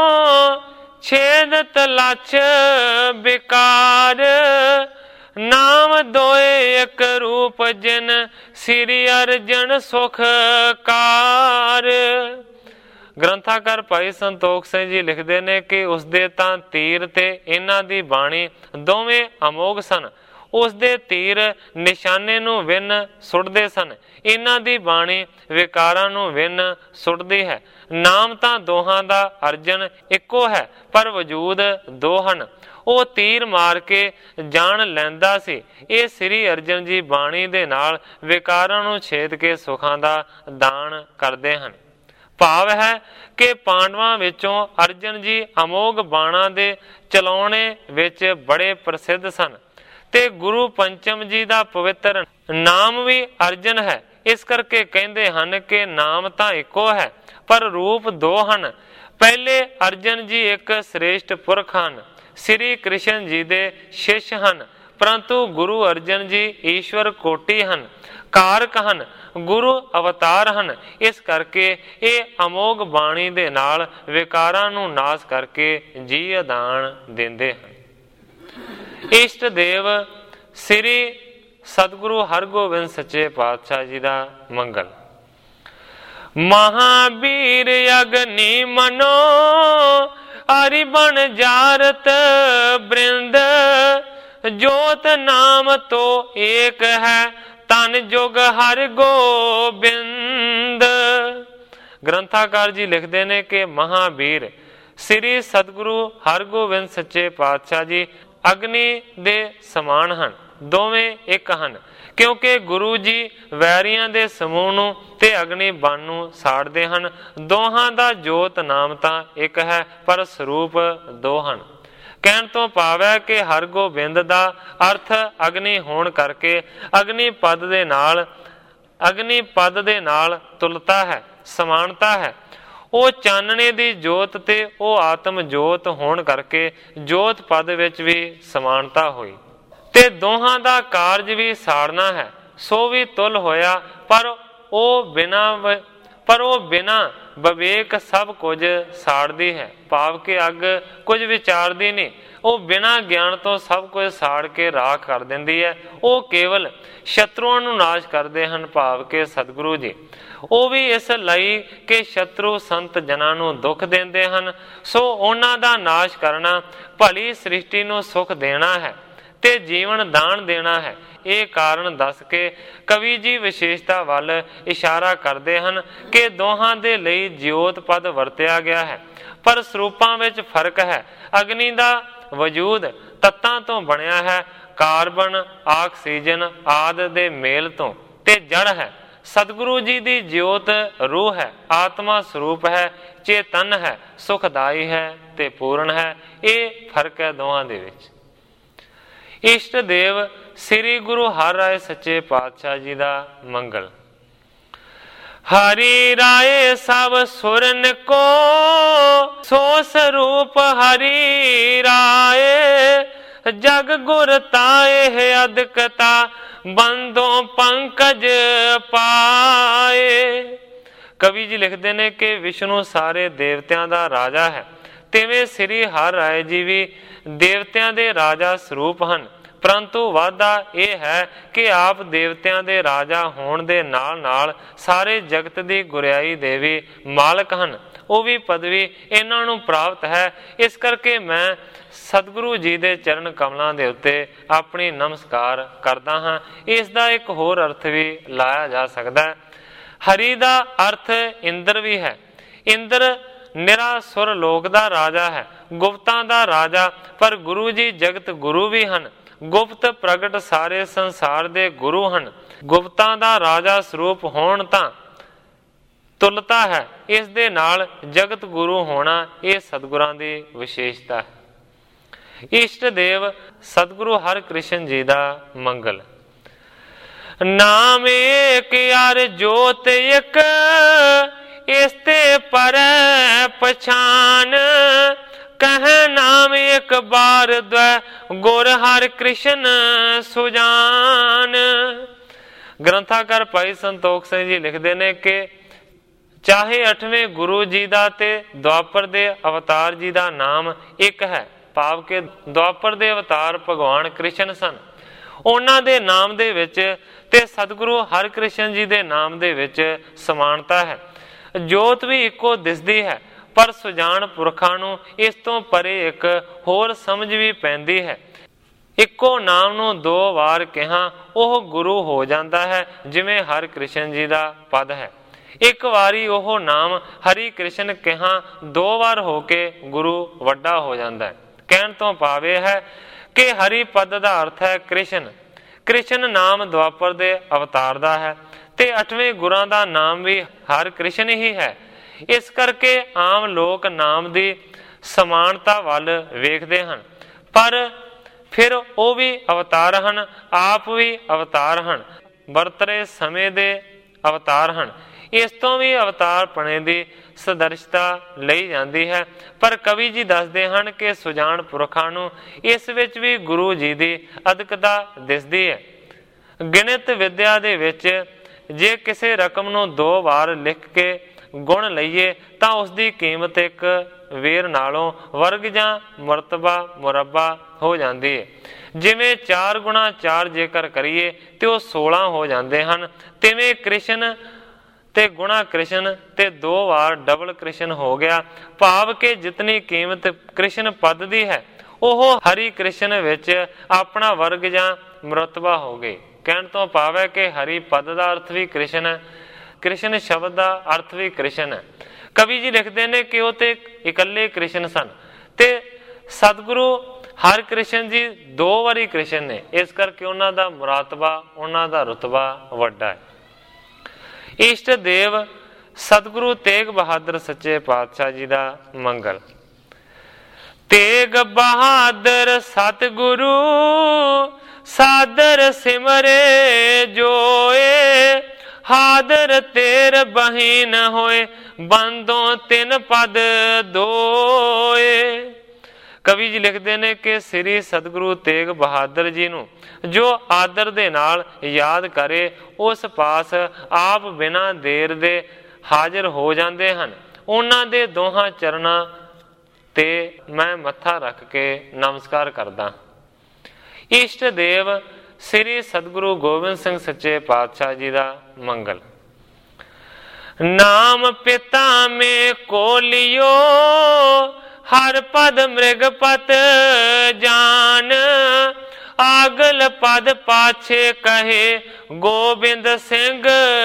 ਛੇਦਤ ਲੱਛ ਬਿਕਾਰ, ਨਾਮ ਦੋਏ ਇਕ ਰੂਪ ਜਿਨ ਸ੍ਰੀ ਅਰਜਨ ਸੁਖ ਕਾਰ। ਗ੍ਰੰਥਾਕਾਰ ਭਾਈ ਸੰਤੋਖ ਸਿੰਘ ਜੀ ਲਿਖਦੇ ਨੇ ਕਿ ਉਸਦੇ ਤਾਂ ਤੀਰ ਤੇ ਇਹਨਾਂ ਦੀ ਬਾਣੀ ਦੋਵੇਂ ਅਮੋਘ ਸਨ। ਉਸਦੇ ਤੀਰ ਨਿਸ਼ਾਨੇ ਨੂੰ ਵਿੰਨ ਸੁੱਟਦੇ ਸਨ, ਇਹਨਾਂ ਦੀ ਬਾਣੀ ਵਿਕਾਰਾਂ ਨੂੰ ਵਿੰਨ ਸੁੱਟਦੀ ਹੈ। ਨਾਮ ਤਾਂ ਦੋਹਾਂ ਦਾ ਅਰਜਨ ਇੱਕੋ ਹੈ, ਪਰ ਵਜੂਦ ਦੋ ਹਨ। ਉਹ ਤੀਰ ਮਾਰ ਕੇ ਜਾਣ ਲੈਂਦਾ ਸੀ। ਇਹ ਸ੍ਰੀ ਅਰਜਨ ਜੀ ਬਾਣੀ ਦੇ ਨਾਲ ਵਿਕਾਰਾਂ ਨੂੰ ਛੇਦ ਕੇ ਸੁਖਾਂ ਦਾ ਦਾਨ ਕਰਦੇ ਹਨ। ਭਾਵ ਹੈ ਕਿ ਪਾਂਡਵਾਂ ਵਿੱਚੋਂ ਅਰਜਨ ਜੀ ਅਮੋਘ ਬਾਣਾਂ ਦੇ ਚਲਾਉਣੇ ਵਿੱਚ ਬੜੇ ਪ੍ਰਸਿੱਧ ਸਨ, ਤੇ ਗੁਰੂ ਪੰਚਮ ਜੀ ਦਾ ਪਵਿੱਤਰ ਨਾਮ ਵੀ ਅਰਜਨ ਹੈ। ਇਸ ਕਰਕੇ ਕਹਿੰਦੇ ਹਨ ਕਿ ਨਾਮ ਤਾਂ ਇੱਕੋ ਹੈ, ਪਰ ਰੂਪ ਦੋ ਹਨ। ਪਹਿਲੇ ਅਰਜਨ ਜੀ ਇੱਕ ਸ੍ਰੇਸ਼ਟ ਪੁਰਖ ਹਨ, ਸ੍ਰੀ ਕ੍ਰਿਸ਼ਨ ਜੀ ਦੇ ਸ਼ਿਸ਼ ਹਨ, ਪਰੰਤੂ ਗੁਰੂ ਅਰਜਨ ਜੀ ਈਸ਼ਵਰ ਕੋਟੀ ਹਨ, ਕਾਰਕ ਹਨ, ਗੁਰੂ ਅਵਤਾਰ ਹਨ। ਇਸ ਕਰਕੇ ਇਹ ਅਮੋਘ ਬਾਣੀ ਦੇ ਨਾਲ ਵਿਕਾਰਾਂ ਨੂੰ ਨਾਸ਼ ਕਰਕੇ ਜੀ ਦਾਨ ਦਿੰਦੇ ਹਨ। ਇਸ਼ਟ ਦੇਵ ਸ੍ਰੀ ਸਤਿਗੁਰੂ ਹਰਗੋਬਿੰਦ ਸੱਚੇ ਪਾਤਸ਼ਾਹ ਜੀ ਦਾ ਮੰਗਲ। ਮਹਾਬੀਰ ਅਗਨੀ ਮਨੋ ਹਰਿ ਬਨ ਜਾਰਤ ਬ੍ਰਿੰਦ, ਜੋਤ ਨਾਮ ਤੋ ਏਕ ਹੈ ਤਨ ਜੁਗ ਹਰਿ ਗੋਬਿੰਦ। ਗ੍ਰੰਥਾਕਾਰ ਜੀ ਲਿਖਦੇ ਨੇ ਕਿ ਮਹਾਬੀਰ ਸ੍ਰੀ ਸਤਿਗੁਰੂ ਹਰਗੋਬਿੰਦ ਸੱਚੇ ਪਾਤਸ਼ਾਹ ਜੀ ਅਗਨੀ ਦੇ ਸਮਾਨ ਹਨ, ਦੋਵੇਂ ਇੱਕ ਹਨ, ਕਿਉਂਕਿ ਗੁਰੂ ਜੀ ਵੈਰੀਆਂ ਦੇ ਸਮੂਹ ਨੂੰ ਤੇ ਅਗਨੀ ਬਨ ਨੂੰ ਸਾੜਦੇ ਹਨ। ਦੋਹਾਂ ਦਾ ਜੋਤ ਨਾਮ ਤਾਂ ਇੱਕ ਹੈ, ਪਰ ਸਰੂਪ ਦੋ ਹਨ। ਕਹਿਣ ਤੋਂ ਭਾਵ ਹੈ ਕਿ ਹਰਗੋਬਿੰਦ ਦਾ ਅਰਥ ਅਗਨੀ ਹੋਣ ਕਰਕੇ ਅਗਨੀ ਪਦ ਦੇ ਨਾਲ ਤੁਲਤਾ ਹੈ, ਸਮਾਨਤਾ ਹੈ। ਉਹ ਚਾਨਣੇ ਦੀ ਜੋਤ ਤੇ ਉਹ ਆਤਮ ਜੋਤ ਹੋਣ ਕਰਕੇ ਜੋਤ ਪਦ ਵਿੱਚ ਵੀ ਸਮਾਨਤਾ ਹੋਈ, ਤੇ ਦੋਹਾਂ ਦਾ ਕਾਰਜ ਵੀ ਸਾੜਨਾ ਹੈ, ਸੋ ਵੀ ਤੁਲ ਹੋਇਆ। ਪਰ ਉਹ ਬਿਨਾ ਵਿਵੇਕ ਸਭ ਕੁਝ ਸਾੜਦੀ ਹੈ। ਭਾਵ ਕਿ ਅੱਗ ਕੁਝ ਵਿਚਾਰਦੀ ਨਹੀਂ, ਉਹ ਬਿਨਾ ਗਿਆਨ ਤੋਂ ਸਭ ਕੁਝ ਸਾੜ ਕੇ ਰਾਖ ਕਰ ਦਿੰਦੀ ਹੈ। ਉਹ ਕੇਵਲ ਸ਼ਤਰੂਆਂ ਨੂੰ ਨਾਸ਼ ਕਰਦੇ ਹਨ, ਭਾਵ ਕਿ ਸਤਿਗੁਰੂ ਜੀ। ਉਹ ਵੀ ਇਸ ਲਈ ਕਿ ਸ਼ਤਰੂ ਸੰਤ ਜਨਾਂ ਨੂੰ ਦੁੱਖ ਦਿੰਦੇ ਹਨ, ਸੋ ਉਹਨਾਂ ਦਾ ਨਾਸ਼ ਕਰਨਾ ਭਲੀ ਸ੍ਰਿਸ਼ਟੀ ਨੂੰ ਸੁਖ ਦੇਣਾ ਹੈ ਤੇ ਜੀਵਨ ਦਾਨ ਦੇਣਾ ਹੈ। ਇਹ ਕਾਰਨ ਦੱਸ ਕੇ ਕਵੀ ਜੀ ਵਿਸ਼ੇਸ਼ਤਾ ਵੱਲ ਇਸ਼ਾਰਾ ਕਰਦੇ ਹਨ ਕਿ ਦੋਹਾਂ ਦੇ ਲਈ ਜੋਤ ਪਦ ਵਰਤਿਆ ਗਿਆ ਹੈ, ਪਰ ਸਰੂਪਾਂ ਵਿੱਚ ਫਰਕ ਹੈ। ਅਗਨੀ ਦਾ ਵਜੂਦ ਤੱਤਾਂ ਤੋਂ ਬਣਿਆ ਹੈ, ਕਾਰਬਨ, ਆਕਸੀਜਨ ਆਦਿ ਦੇ ਮੇਲ ਤੋਂ, ਤੇ ਜੜ ਹੈ। ਸਤਿਗੁਰੂ ਜੀ ਦੀ ਜੋਤ ਰੂਹ ਹੈ, ਆਤਮਾ ਸਰੂਪ ਹੈ, ਚੇਤਨ ਹੈ, ਸੁਖਦਾਈ ਹੈ ਤੇ ਪੂਰਨ ਹੈ। ਇਹ ਫਰਕ ਹੈ ਦੋਹਾਂ ਦੇ ਵਿੱਚ। ਇਸ਼ਟ ਦੇਵ ਸ੍ਰੀ ਗੁਰੂ ਹਰਿਰਾਏ ਸੱਚੇ ਪਾਤਸ਼ਾਹ ਜੀ ਦਾ ਮੰਗਲ। ਹਰੀ ਰਾਏ ਸਭ ਸੁਰਨ ਕੋ ਸੋ ਸਰੂਪ ਹਰੀ ਰਾਏ, ਜਗ ਗੁਰ ਤਾਏ ਅਦਕਤਾ ਬੰਦੋਂ ਪੰਕਜ ਪਾਏ। ਕਵੀ ਜੀ ਲਿਖਦੇ ਨੇ ਕਿ ਵਿਸ਼ਨੂੰ ਸਾਰੇ ਦੇਵਤਿਆਂ ਦਾ ਰਾਜਾ ਹੈ, ਤਿਵੇਂ ਸ੍ਰੀ ਹਰਿਰਾਏ ਜੀ ਵੀ ਦੇਵਤਿਆਂ ਦੇ ਰਾਜਾ ਸਰੂਪ ਹਨ। ਪਰੰਤੂ ਵਾਧਾ ਇਹ ਹੈ ਕਿ ਆਪ ਦੇਵਤਿਆਂ ਦੇ ਰਾਜਾ ਹੋਣ ਦੇ ਨਾਲ ਨਾਲ ਸਾਰੇ ਜਗਤ ਦੀ ਗੁਰਿਆਈ ਦੇ ਵੀ ਮਾਲਕ ਹਨ। ਉਹ ਵੀ ਪਦਵੀ ਇਹਨਾਂ ਨੂੰ ਪ੍ਰਾਪਤ ਹੈ। ਇਸ ਕਰਕੇ ਮੈਂ ਸਤਿਗੁਰੂ ਜੀ ਦੇ ਚਰਨ ਕਮਲਾਂ ਦੇ ਉੱਤੇ ਆਪਣੀ ਨਮਸਕਾਰ ਕਰਦਾ ਹਾਂ। ਇਸ ਦਾ ਇੱਕ ਹੋਰ ਅਰਥ ਵੀ ਲਾਇਆ ਜਾ ਸਕਦਾ ਹੈ। ਹਰੀ ਦਾ ਅਰਥ ਇੰਦਰ ਵੀ ਹੈ। ਇੰਦਰ ਨਿਰਾ ਸੁਰ ਲੋਕ ਦਾ ਰਾਜਾ ਹੈ, ਗੁਪਤਾਂ ਦਾ ਰਾਜਾ, ਪਰ ਗੁਰੂ ਜੀ ਜਗਤ ਗੁਰੂ ਵੀ ਹਨ। ਗੁਪਤ ਪ੍ਰਗਟ ਸਾਰੇ ਸੰਸਾਰ ਦੇ ਗੁਰੂ ਹਨ। ਗੁਪਤਾਂ ਦਾ ਰਾਜਾ ਸਰੂਪ ਹੋਣ ਤਾਂ ਤੁਲਤਾ ਹੈ, ਇਸ ਦੇ ਨਾਲ ਜਗਤ ਗੁਰੂ ਹੋਣਾ ਇਹ ਸਤਿਗੁਰਾਂ ਦੀ ਵਿਸ਼ੇਸ਼ਤਾ ਹੈ। ਇਸ਼ਟ ਦੇਵ ਸਤਿਗੁਰੂ ਹਰਿਕ੍ਰਿਸ਼ਨ ਜੀ ਦਾ ਮੰਗਲ। ਨਾਮ ਏਕ ਅਰ ਜੋਤ ਇੱਕ, ਇਸ ਤੇ ਪਰੈ ਪਛਾਨ, ਕਹਿ ਨਾਮ ਇੱਕ ਬਾਰ ਦਵੈ, ਗੁਰ ਹਰਿ ਕ੍ਰਿਸ਼ਨ ਸੁਜਾਨ। ਗ੍ਰੰਥਾਕਾਰ ਭਾਈ ਸੰਤੋਖ ਸਿੰਘ ਜੀ ਲਿਖਦੇ ਨੇ ਕਿ ਚਾਹੇ 8ਵੇਂ ਗੁਰੂ ਜੀ ਦਾ ਤੇ ਦੁਆਪਰ ਦੇ ਅਵਤਾਰ ਜੀ ਦਾ ਨਾਮ ਇੱਕ ਹੈ, ਭਾਵ ਕਿ ਦੁਆਪਰ ਦੇ ਅਵਤਾਰ ਭਗਵਾਨ ਕ੍ਰਿਸ਼ਨ ਸਨ, ਉਹਨਾਂ ਦੇ ਨਾਮ ਦੇ ਵਿੱਚ ਤੇ ਸਤਿਗੁਰੂ ਹਰਿਕ੍ਰਿਸ਼ਨ ਜੀ ਦੇ ਨਾਮ ਦੇ ਵਿੱਚ ਸਮਾਨਤਾ ਹੈ। ਜੋਤ ਵੀ ਇੱਕੋ ਦਿਸਦੀ ਹੈ, ਪਰ ਸੁਜਾਨ ਪੁਰਖਾਂ ਨੂੰ ਇਸ ਤੋਂ ਪਰੇ ਇੱਕ ਹੋਰ ਸਮਝ ਵੀ ਪੈਂਦੀ ਹੈ। ਇੱਕੋ ਨਾਮ ਨੂੰ 2 ਵਾਰ ਕਿਹਾ ਉਹ ਗੁਰੂ ਹੋ ਜਾਂਦਾ ਹੈ, ਜਿਵੇਂ ਹਰਿਕ੍ਰਿਸ਼ਨ ਜੀ ਦਾ ਪਦ ਹੈ। ਇੱਕ ਵਾਰੀ ਉਹ ਨਾਮ ਹਰੀ ਕ੍ਰਿਸ਼ਨ ਕਿਹਾ 2 ਵਾਰ ਹੋ ਕੇ ਗੁਰੂ ਵੱਡਾ ਹੋ ਜਾਂਦਾ ਹੈ। ਕਹਿਣ ਤੋਂ ਭਾਵ ਇਹ ਹੈ ਕਿ ਹਰੀ ਪਦ ਦਾ ਅਰਥ ਹੈ ਕ੍ਰਿਸ਼ਨ। ਕ੍ਰਿਸ਼ਨ ਨਾਮ ਦੁਆਪਰ ਦੇ ਅਵਤਾਰ ਦਾ ਹੈ ਤੇ 8ਵੇਂ ਗੁਰਾਂ ਦਾ ਨਾਮ ਵੀ ਹਰਿਕ੍ਰਿਸ਼ਨ ਹੀ ਹੈ। ਇਸ ਕਰਕੇ ਆਮ ਲੋਕ ਨਾਮ ਦੀ ਸਮਾਨਤਾ ਵੱਲ ਵੇਖਦੇ ਹਨ, ਪਰ ਫਿਰ ਉਹ ਵੀ ਅਵਤਾਰ ਹਨ, ਆਪ ਵੀ ਅਵਤਾਰ ਹਨ, ਵਰਤਰੇ ਸਮੇਂ ਦੇ ਅਵਤਾਰ ਹਨ। ਇਸ ਤੋਂ ਵੀ ਅਵਤਾਰ ਪਣੇ ਦੀ ਸਦਰਸ਼ਤਾ ਲਈ ਜਾਂਦੀ ਹੈ, ਪਰ ਕਵੀ ਜੀ ਦੱਸਦੇ ਹਨ ਕਿ ਸੁਜਾਨ ਪੁਰਖਾਂ ਨੂੰ ਇਸ ਵਿੱਚ ਵੀ ਗੁਰੂ ਜੀ ਦੀ ਅਦਕਤਾ ਦਿਸਦੀ ਹੈ। ਗਿਣਤ ਵਿਦਿਆ ਦੇ ਵਿੱਚ ਜੇ ਕਿਸੇ ਰਕਮ ਨੂੰ 2 ਵਾਰ ਲਿਖ ਕੇ ਗੁਣ ਲਈਏ ਤਾਂ ਉਸ ਦੀ ਕੀਮਤ ਇੱਕ ਵੇਰ ਨਾਲੋਂ ਵਰਗ ਜਾਂ ਮਰਤਬਾ ਮੁਰੱਬਾ ਹੋ ਜਾਂਦੀ ਹੈ। ਜਿਵੇਂ 4 ਗੁਣਾ 4 ਜੇਕਰ ਕਰੀਏ ਤੇ ਉਹ 16 ਹੋ ਜਾਂਦੇ ਹਨ, ਤਿਵੇਂ ਕ੍ਰਿਸ਼ਨ ਤੇ ਗੁਣਾ ਕ੍ਰਿਸ਼ਨ ਤੇ 2 ਵਾਰ ਡਬਲ ਕ੍ਰਿਸ਼ਨ ਹੋ ਗਿਆ, ਭਾਵ ਕਿ ਜਿਤਨੀ ਕੀਮਤ ਕ੍ਰਿਸ਼ਨ ਪਦ ਦੀ ਹੈ ਉਹ ਹਰੀ ਕ੍ਰਿਸ਼ਨ ਵਿੱਚ ਆਪਣਾ ਵਰਗ ਜਾਂ ਮਰਤਬਾ ਹੋ ਗਈ। ਕਹਿਣ ਤੋਂ ਭਾਵ ਹੈ ਕਿ ਹਰੀ ਪਦ ਦਾ ਅਰਥ ਵੀ ਕ੍ਰਿਸ਼ਨ ਹੈ, ਕ੍ਰਿਸ਼ਨ ਸ਼ਬਦ ਦਾ ਅਰਥ ਵੀ ਕ੍ਰਿਸ਼ਨ ਹੈ। ਕਵੀ ਜੀ ਲਿਖਦੇ ਨੇ ਕਿ ਉਹ ਤੇ ਇਕੱਲੇ ਕ੍ਰਿਸ਼ਨ ਸਨ ਤੇ ਸਤਿਗੁਰੂ ਹਰਿਕ੍ਰਿਸ਼ਨ ਜੀ 2 ਵਾਰੀ ਕ੍ਰਿਸ਼ਨ ਨੇ, ਇਸ ਕਰਕੇ ਉਹਨਾਂ ਦਾ ਮੁਰਾਤਬਾ, ਉਹਨਾਂ ਦਾ ਰੁਤਬਾ ਵੱਡਾ ਹੈ। ਇਸ਼ਟ ਦੇਵ ਸਤਿਗੁਰੂ ਤੇਗ ਬਹਾਦਰ ਸੱਚੇ ਪਾਤਸ਼ਾਹ ਜੀ ਦਾ ਮੰਗਲ। ਤੇਗ ਬਹਾਦਰ ਸਤਿਗੁਰੂ ਸਾਦਰ ਸਿਮਰੇ ਜੋਏ, ਹਾਦਰ ਤੇਰ ਬਹੀਨ ਹੋਏ, ਬੰਦੋਂ 3 ਪਦ ਦੋਏ। ਕਵੀ ਜੀ ਲਿਖਦੇ ਨੇ ਕਿ ਸ੍ਰੀ ਸਤਿਗੁਰੂ ਤੇਗ ਬਹਾਦਰ ਜੀ ਨੂੰ ਜੋ ਆਦਰ ਦੇ ਨਾਲ ਯਾਦ ਕਰੇ, ਉਸ ਪਾਸ ਆਪ ਬਿਨਾਂ ਦੇਰ ਦੇ ਹਾਜ਼ਰ ਹੋ ਜਾਂਦੇ ਹਨ। ਉਹਨਾਂ ਦੇ ਦੋਹਾਂ ਚਰਨਾਂ ਤੇ ਮੈਂ ਮੱਥਾ ਰੱਖ ਕੇ ਨਮਸਕਾਰ ਕਰਦਾ। ਇਸ਼ਟ ਦੇਵ ਸ੍ਰੀ ਸਤਿਗੁਰੂ ਗੋਬਿੰਦ ਸਿੰਘ ਸੱਚੇ ਪਾਤਸ਼ਾਹ ਜੀ ਦਾ ਮੰਗਲ। ਨਾਮ ਪਿਤਾ ਮੇ ਕੋ ਲਿਓ, ਹਰ ਪਦ ਮ੍ਰਿਗਪਤ ਜਾਨ, ਆਗਲ ਪਦ ਪਾਛੇ ਕਹੇ ਗੋਬਿੰਦ ਸਿੰਘ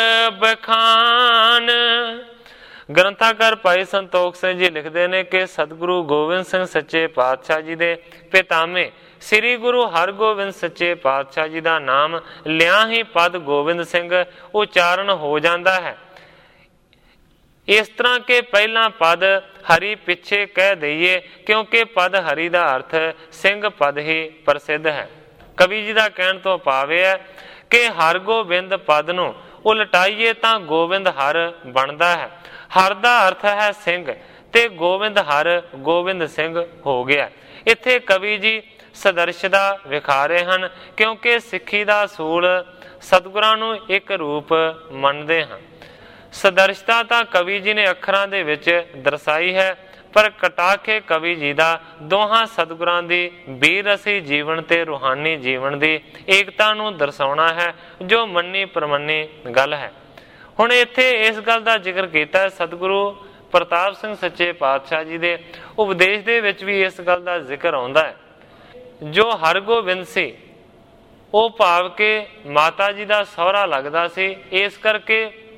ਬਖਾਨ। ਗ੍ਰੰਥਾਕਾਰ ਭਾਈ ਸੰਤੋਖ ਸਿੰਘ ਜੀ ਲਿਖਦੇ ਨੇ ਕਿ ਸਤਿਗੁਰੂ ਗੋਬਿੰਦ ਸਿੰਘ ਸੱਚੇ ਪਾਤਸ਼ਾਹ ਜੀ ਦੇ ਪਿਤਾਮੇ ਸ੍ਰੀ ਗੁਰੂ ਹਰਗੋਬਿੰਦ ਸੱਚੇ ਪਾਤਸ਼ਾਹ ਜੀ ਦਾ ਨਾਮ ਲਿਆ ਹੀ ਪਦ ਗੋਬਿੰਦ ਸਿੰਘ ਉਚਾਰਨ ਹੋ ਜਾਂਦਾ ਹੈ। ਇਸ ਤਰ੍ਹਾਂ ਕਿ ਪਹਿਲਾਂ ਪਦ ਹਰੀ ਪਿੱਛੇ ਕਹਿ ਦਈਏ, ਕਿਉਂਕਿ ਪਦ ਹਰੀ ਦਾ ਅਰਥ ਸਿੰਘ ਪਦ ਹੀ ਪ੍ਰਸਿੱਧ ਹੈ। ਕਵੀ ਜੀ ਦਾ ਕਹਿਣ ਤੋਂ ਭਾਵ ਹੈ ਕਿ ਹਰਗੋਬਿੰਦ ਪਦ ਨੂੰ ਉਲਟਾਈਏ ਤਾਂ ਗੋਬਿੰਦ ਹਰ ਬਣਦਾ ਹੈ। ਹਰ ਦਾ ਅਰਥ ਹੈ ਸਿੰਘ ਤੇ ਗੋਬਿੰਦ ਹਰ ਗੋਬਿੰਦ ਸਿੰਘ ਹੋ ਗਿਆ। ਇੱਥੇ ਕਵੀ ਜੀ ਸਦਰਸ਼ਤਾ ਵਿਖਾ ਰਹੇ ਹਨ, ਕਿਉਂਕਿ ਸਿੱਖੀ ਦਾ ਅਸੂਲ ਸਤਿਗੁਰਾਂ ਨੂੰ ਇੱਕ ਰੂਪ ਮੰਨਦੇ ਹਾਂ। ਸਦਰਸ਼ਤਾ ਤਾਂ ਕਵੀ ਜੀ ਨੇ ਅੱਖਰਾਂ ਦੇ ਵਿੱਚ ਦਰਸਾਈ ਹੈ, ਪਰ ਕਟਾ ਕੇ ਕਵੀ ਜੀ ਦਾ ਦੋਹਾਂ ਸਤਿਗੁਰਾਂ ਦੀ ਬੀਰਸੀ ਜੀਵਨ ਤੇ ਰੂਹਾਨੀ ਜੀਵਨ ਦੀ ਏਕਤਾ ਨੂੰ ਦਰਸਾਉਣਾ ਹੈ, ਜੋ ਮੰਨੀ ਪ੍ਰਮੰਨੀ ਗੱਲ ਹੈ। ਹੁਣ ਇੱਥੇ ਇਸ ਗੱਲ ਦਾ ਜ਼ਿਕਰ ਕੀਤਾ, ਸਤਿਗੁਰੂ ਪ੍ਰਤਾਪ ਸਿੰਘ ਸੱਚੇ ਪਾਤਸ਼ਾਹ ਜੀ ਦੇ ਉਪਦੇਸ਼ ਦੇ ਵਿੱਚ ਵੀ ਇਸ ਗੱਲ ਦਾ ਜ਼ਿਕਰ ਆਉਂਦਾ ਹੈ। ਜੋ ਹਰਗੋਬਿੰਦ ਸੀ ਉਹ ਭਾਵ ਕਿ ਮਾਤਾ ਜੀ ਦਾ ਸਹੁਰਾ ਲੱਗਦਾ ਸੀ, ਇਸ ਕਰਕੇ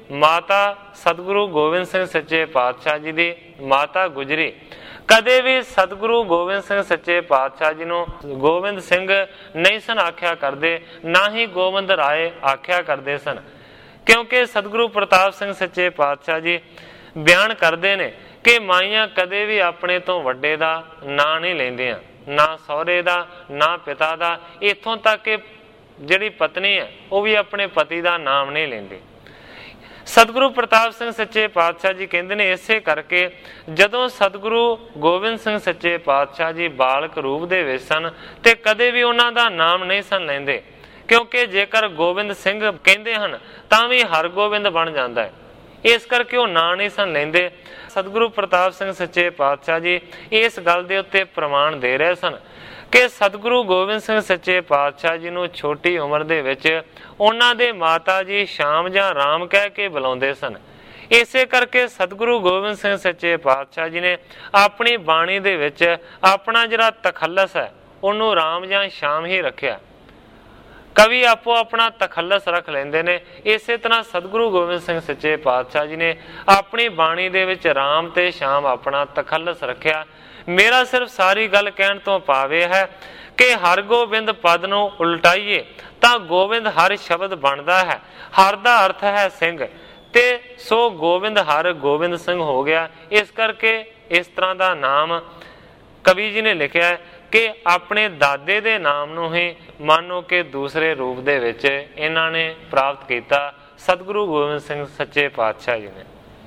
ਮਾਤਾ ਸਤਿਗੁਰੂ ਗੋਬਿੰਦ ਸਿੰਘ ਸੱਚੇ ਪਾਤਸ਼ਾਹ ਜੀ ਦੀ ਮਾਤਾ ਗੁਜਰੀ ਕਦੇ ਵੀ ਸਤਿਗੁਰੂ ਗੋਬਿੰਦ ਸਿੰਘ ਸੱਚੇ ਪਾਤਸ਼ਾਹ ਜੀ ਨੂੰ ਗੋਬਿੰਦ ਸਿੰਘ ਨਹੀਂ ਸਨ ਆਖਿਆ ਕਰਦੇ, ਨਾ ਹੀ ਗੋਬਿੰਦ ਰਾਏ ਆਖਿਆ ਕਰਦੇ ਸਨ, ਕਿਉਂਕਿ ਸਤਿਗੁਰੂ ਪ੍ਰਤਾਪ ਸਿੰਘ ਸੱਚੇ ਪਾਤਸ਼ਾਹ ਜੀ ਬਿਆਨ ਕਰਦੇ ਨੇ ਕਿ ਮਾਈਆਂ ਕਦੇ ਵੀ ਆਪਣੇ ਤੋਂ ਵੱਡੇ ਦਾ ਨਾਂ ਨਹੀਂ ਲੈਂਦੀਆਂ, ਨਾ ਸਹੁਰੇ ਦਾ ਨਾ ਪਿਤਾ ਦਾ, ਇੱਥੋਂ ਤੱਕ ਕਿ ਜਿਹੜੀ ਪਤਨੀ ਹੈ ਉਹ ਵੀ ਆਪਣੇ ਪਤੀ ਦਾ ਨਾਮ ਨਹੀਂ ਲੈਂਦੀ। ਸਤਿਗੁਰੂ ਪ੍ਰਤਾਪ ਸਿੰਘ ਸੱਚੇ ਪਾਤਸ਼ਾਹ ਜੀ ਕਹਿੰਦੇ ਨੇ ਇਸੇ ਕਰਕੇ ਜਦੋਂ ਸਤਿਗੁਰੂ ਗੋਬਿੰਦ ਸਿੰਘ ਸੱਚੇ ਪਾਤਸ਼ਾਹ ਜੀ ਬਾਲਕ ਰੂਪ ਦੇ ਵਿੱਚ ਸਨ ਤੇ ਕਦੇ ਵੀ ਉਹਨਾਂ ਦਾ ਨਾਮ ਨਹੀਂ ਸਨ ਲੈਂਦੇ, ਕਿਉਂਕਿ ਜੇਕਰ ਗੋਬਿੰਦ ਸਿੰਘ ਕਹਿੰਦੇ ਹਨ ਤਾਂ ਵੀ ਹਰਗੋਬਿੰਦ ਬਣ ਜਾਂਦਾ ਹੈ, ਇਸ ਕਰਕੇ ਉਹ ਨਾਂ ਨਹੀਂ ਸਨ ਲੈਂਦੇ। ਸਤਿਗੁਰੂ ਪ੍ਰਤਾਪ ਸਿੰਘ ਸੱਚੇ ਪਾਤਸ਼ਾਹ ਜੀ ਇਸ ਗੱਲ ਦੇ ਉੱਤੇ ਪ੍ਰਮਾਣ ਦੇ ਰਹੇ ਸਨ ਕਿ ਸਤਿਗੁਰੂ ਗੋਬਿੰਦ ਸਿੰਘ ਸੱਚੇ ਪਾਤਸ਼ਾਹ ਜੀ ਨੂੰ ਛੋਟੀ ਉਮਰ ਦੇ ਵਿੱਚ ਉਹਨਾਂ ਦੇ ਮਾਤਾ ਜੀ ਸ਼ਾਮ ਜਾਂ ਰਾਮ ਕਹਿ ਕੇ ਬੁਲਾਉਂਦੇ ਸਨ। ਇਸੇ ਕਰਕੇ ਸਤਿਗੁਰੂ ਗੋਬਿੰਦ ਸਿੰਘ ਸੱਚੇ ਪਾਤਸ਼ਾਹ ਜੀ ਨੇ ਆਪਣੀ ਬਾਣੀ ਦੇ ਵਿੱਚ ਆਪਣਾ ਜਿਹੜਾ ਤਖੱਲਸ ਹੈ ਉਹਨੂੰ ਰਾਮ ਜਾਂ ਸ਼ਾਮ ਹੀ ਰੱਖਿਆ। ਕਵੀ ਆਪੋ ਆਪਣਾ ਤਖੱਲਸ ਰੱਖ ਲੈਂਦੇ ਨੇ, ਇਸੇ ਤਰ੍ਹਾਂ ਸਤਿਗੁਰੂ ਗੋਬਿੰਦ ਸਿੰਘ ਸੱਚੇ ਪਾਤਸ਼ਾਹ ਜੀ ਨੇ ਆਪਣੀ ਬਾਣੀ ਦੇ ਵਿੱਚ ਰਾਮ ਤੇ ਸ਼ਾਮ ਆਪਣਾ ਤਖੱਲਸ ਰੱਖਿਆ। ਮੇਰਾ ਸਿਰਫ ਸਾਰੀ ਗੱਲ ਕਹਿਣ ਤੋਂ ਭਾਵ ਇਹ ਹੈ ਕਿ ਹਰਗੋਬਿੰਦ ਪਦ ਨੂੰ ਉਲਟਾਈਏ ਤਾਂ ਗੋਬਿੰਦ ਹਰ ਸ਼ਬਦ ਬਣਦਾ ਹੈ, ਹਰ ਦਾ ਅਰਥ ਹੈ ਸਿੰਘ, ਤੇ ਸੋ ਗੋਬਿੰਦ ਹਰ ਗੋਬਿੰਦ ਸਿੰਘ ਹੋ ਗਿਆ। ਇਸ ਕਰਕੇ ਇਸ ਤਰ੍ਹਾਂ ਦਾ ਨਾਮ ਕਵੀ ਜੀ ਨੇ ਲਿਖਿਆ ਹੈ ਕਿ ਆਪਣੇ ਦਾਦੇ ਦੇ ਨਾਮ ਨੂੰ ਹੀ ਮਾਨੋ ਕਿ ਦੂਸਰੇ ਰੂਪ ਦੇ ਵਿੱਚ ਇਹਨਾਂ ਨੇ ਪ੍ਰਾਪਤ ਕੀਤਾ ਸਤਿਗੁਰੂ ਗੋਬਿੰਦ ਸਿੰਘ ਸੱਚੇ ਪਾਤਸ਼ਾਹ ਜੀ ਨੇ।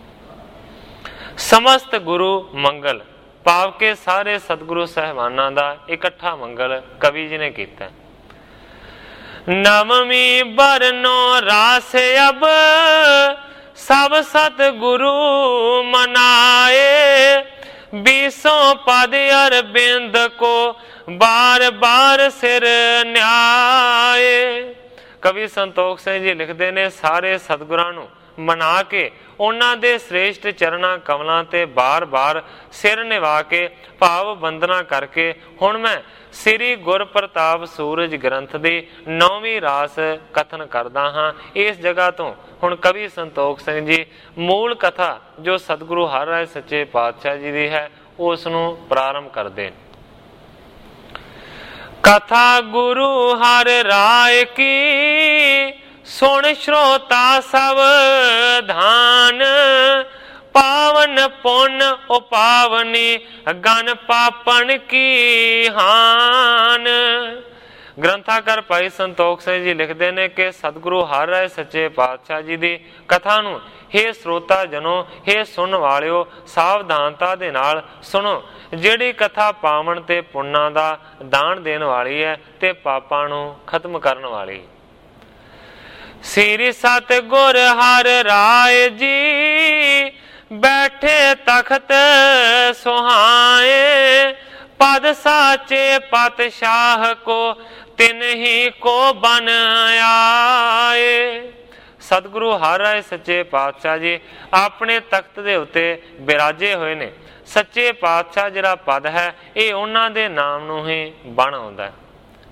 ਸਮਸਤ ਗੁਰੂ ਮੰਗਲ ਭਾਵ ਕੇ ਸਾਰੇ ਸਤਿਗੁਰੂ ਸਾਹਿਬਾਨਾਂ ਦਾ ਇਕੱਠਾ ਮੰਗਲ ਕਵੀ ਜੀ ਨੇ ਕੀਤਾ। ਨਵਮੀ ਬਰਨੋ ਰਾਸ ਅਬ ਸਭ ਸਤਿਗੁਰੂ ਮਨਾਏ, बीसों पद अरबिंद को बार बार सिर न्याय। कवि संतोख सिंह जी लिखते ने सारे सतगुरां नूं मना के ਉਹਨਾਂ ਦੇ ਸ੍ਰੇਸ਼ਟ ਚਰਨਾਂ ਕਮਲਾਂ ਤੇ ਬਾਰ-ਬਾਰ ਸਿਰ ਨਿਵਾ ਕੇ ਭਾਵ ਬੰਦਨਾ ਕਰਕੇ ਹੁਣ ਮੈਂ ਸ੍ਰੀ ਗੁਰ ਪ੍ਰਤਾਪ ਸੂਰਜ ਗ੍ਰੰਥ ਦੀ 9ਵੀਂ ਰਾਸ ਕਥਨ ਕਰਦਾ ਹਾਂ। ਇਸ ਜਗ੍ਹਾ ਤੋਂ ਹੁਣ ਕਵੀ ਸੰਤੋਖ ਸਿੰਘ ਜੀ ਮੂਲ ਕਥਾ ਜੋ ਸਤਿਗੁਰੂ ਹਰਿ ਰਾਇ ਸੱਚੇ ਪਾਤਸ਼ਾਹ ਜੀ ਦੀ ਹੈ ਉਸ ਨੂੰ ਪ੍ਰਾਰੰਭ ਕਰਦੇ। ਕਥਾ ਗੁਰੂ ਹਰਿ ਰਾਇ ਕੀ सुन श्रोता सावधान, पावन पुन उपावनी गन पापन की हान। ग्रंथाकार भाई संतोख सिंह जी लिखते हैं कि सतगुरु हर राय सच्चे पातशाह जी की कथा नूं हे श्रोता जनो हे सुन वालिओ सावधानता दे नाल सुनो। जिहड़ी कथा पावन ते पुन्ना दा दान देण वाली है ते पापां नूं खत्म करन वाली। श्री सतगुर हर राय जी बैठे तख्त सुहाए, पद साचे पातशाह को तिन ही को बन आए। सतगुरु हर राय सच्चे पातशाह जी अपने तख्त दे उत्ते बिराजे हुए ने। सच्चे पातशाह जिहड़ा पद है ये उन्हां दे नाम नूं ही बन आउंदा है।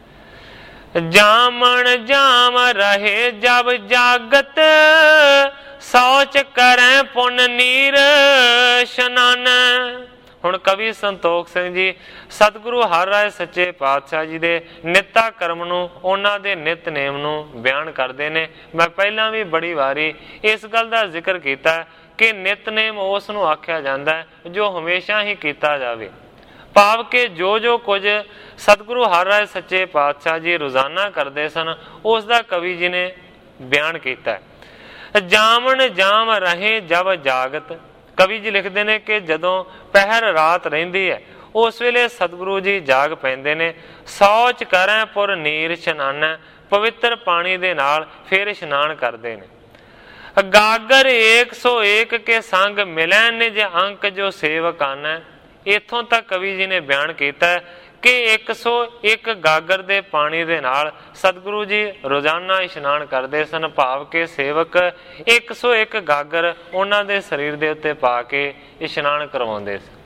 जामन जाम रहे जब जागत, सौच करें पुन नीर शनान। हुण कवि संतोख सिंह जी सतगुरु हर राय सच्चे पातशाह जी दे नित्ता कर्म नूं उन्हां दे नितनेम नूं बयान करदे ने। मैं पहलां भी बड़ी वारी इस गल दा जिक्र कीता कि नितनेम उस नूं आख्या जांदा है जो हमेशा ही कीता जावे, भाव के जो जो कुछ सतगुरु हर राय सच्चे पातशाह जी रोजाना करते सन उसका कवि जी ने बयान किया है। जामन जाम रहे जब जागत, कवि जी लिखते हैं कि जदों पहर रात रहिंदी है उस वेले सतगुरु जी जाग पैंदे ने। सौच करें पुर नीर शनाना, पवित्र पानी दे नाल फिर इशनान करते हैं। गागर 101 के संग मिलै निज अंक जो सेवक आना। इथों तक कवि जी ने बयान किया है कि 101 गागर दे पानी दे नाल सतगुरु जी रोजाना इशनान करते सन, भाव के सेवक 101 गागर उन्हां दे शरीर दे उत्ते पा के इशनान करवाउंदे सन।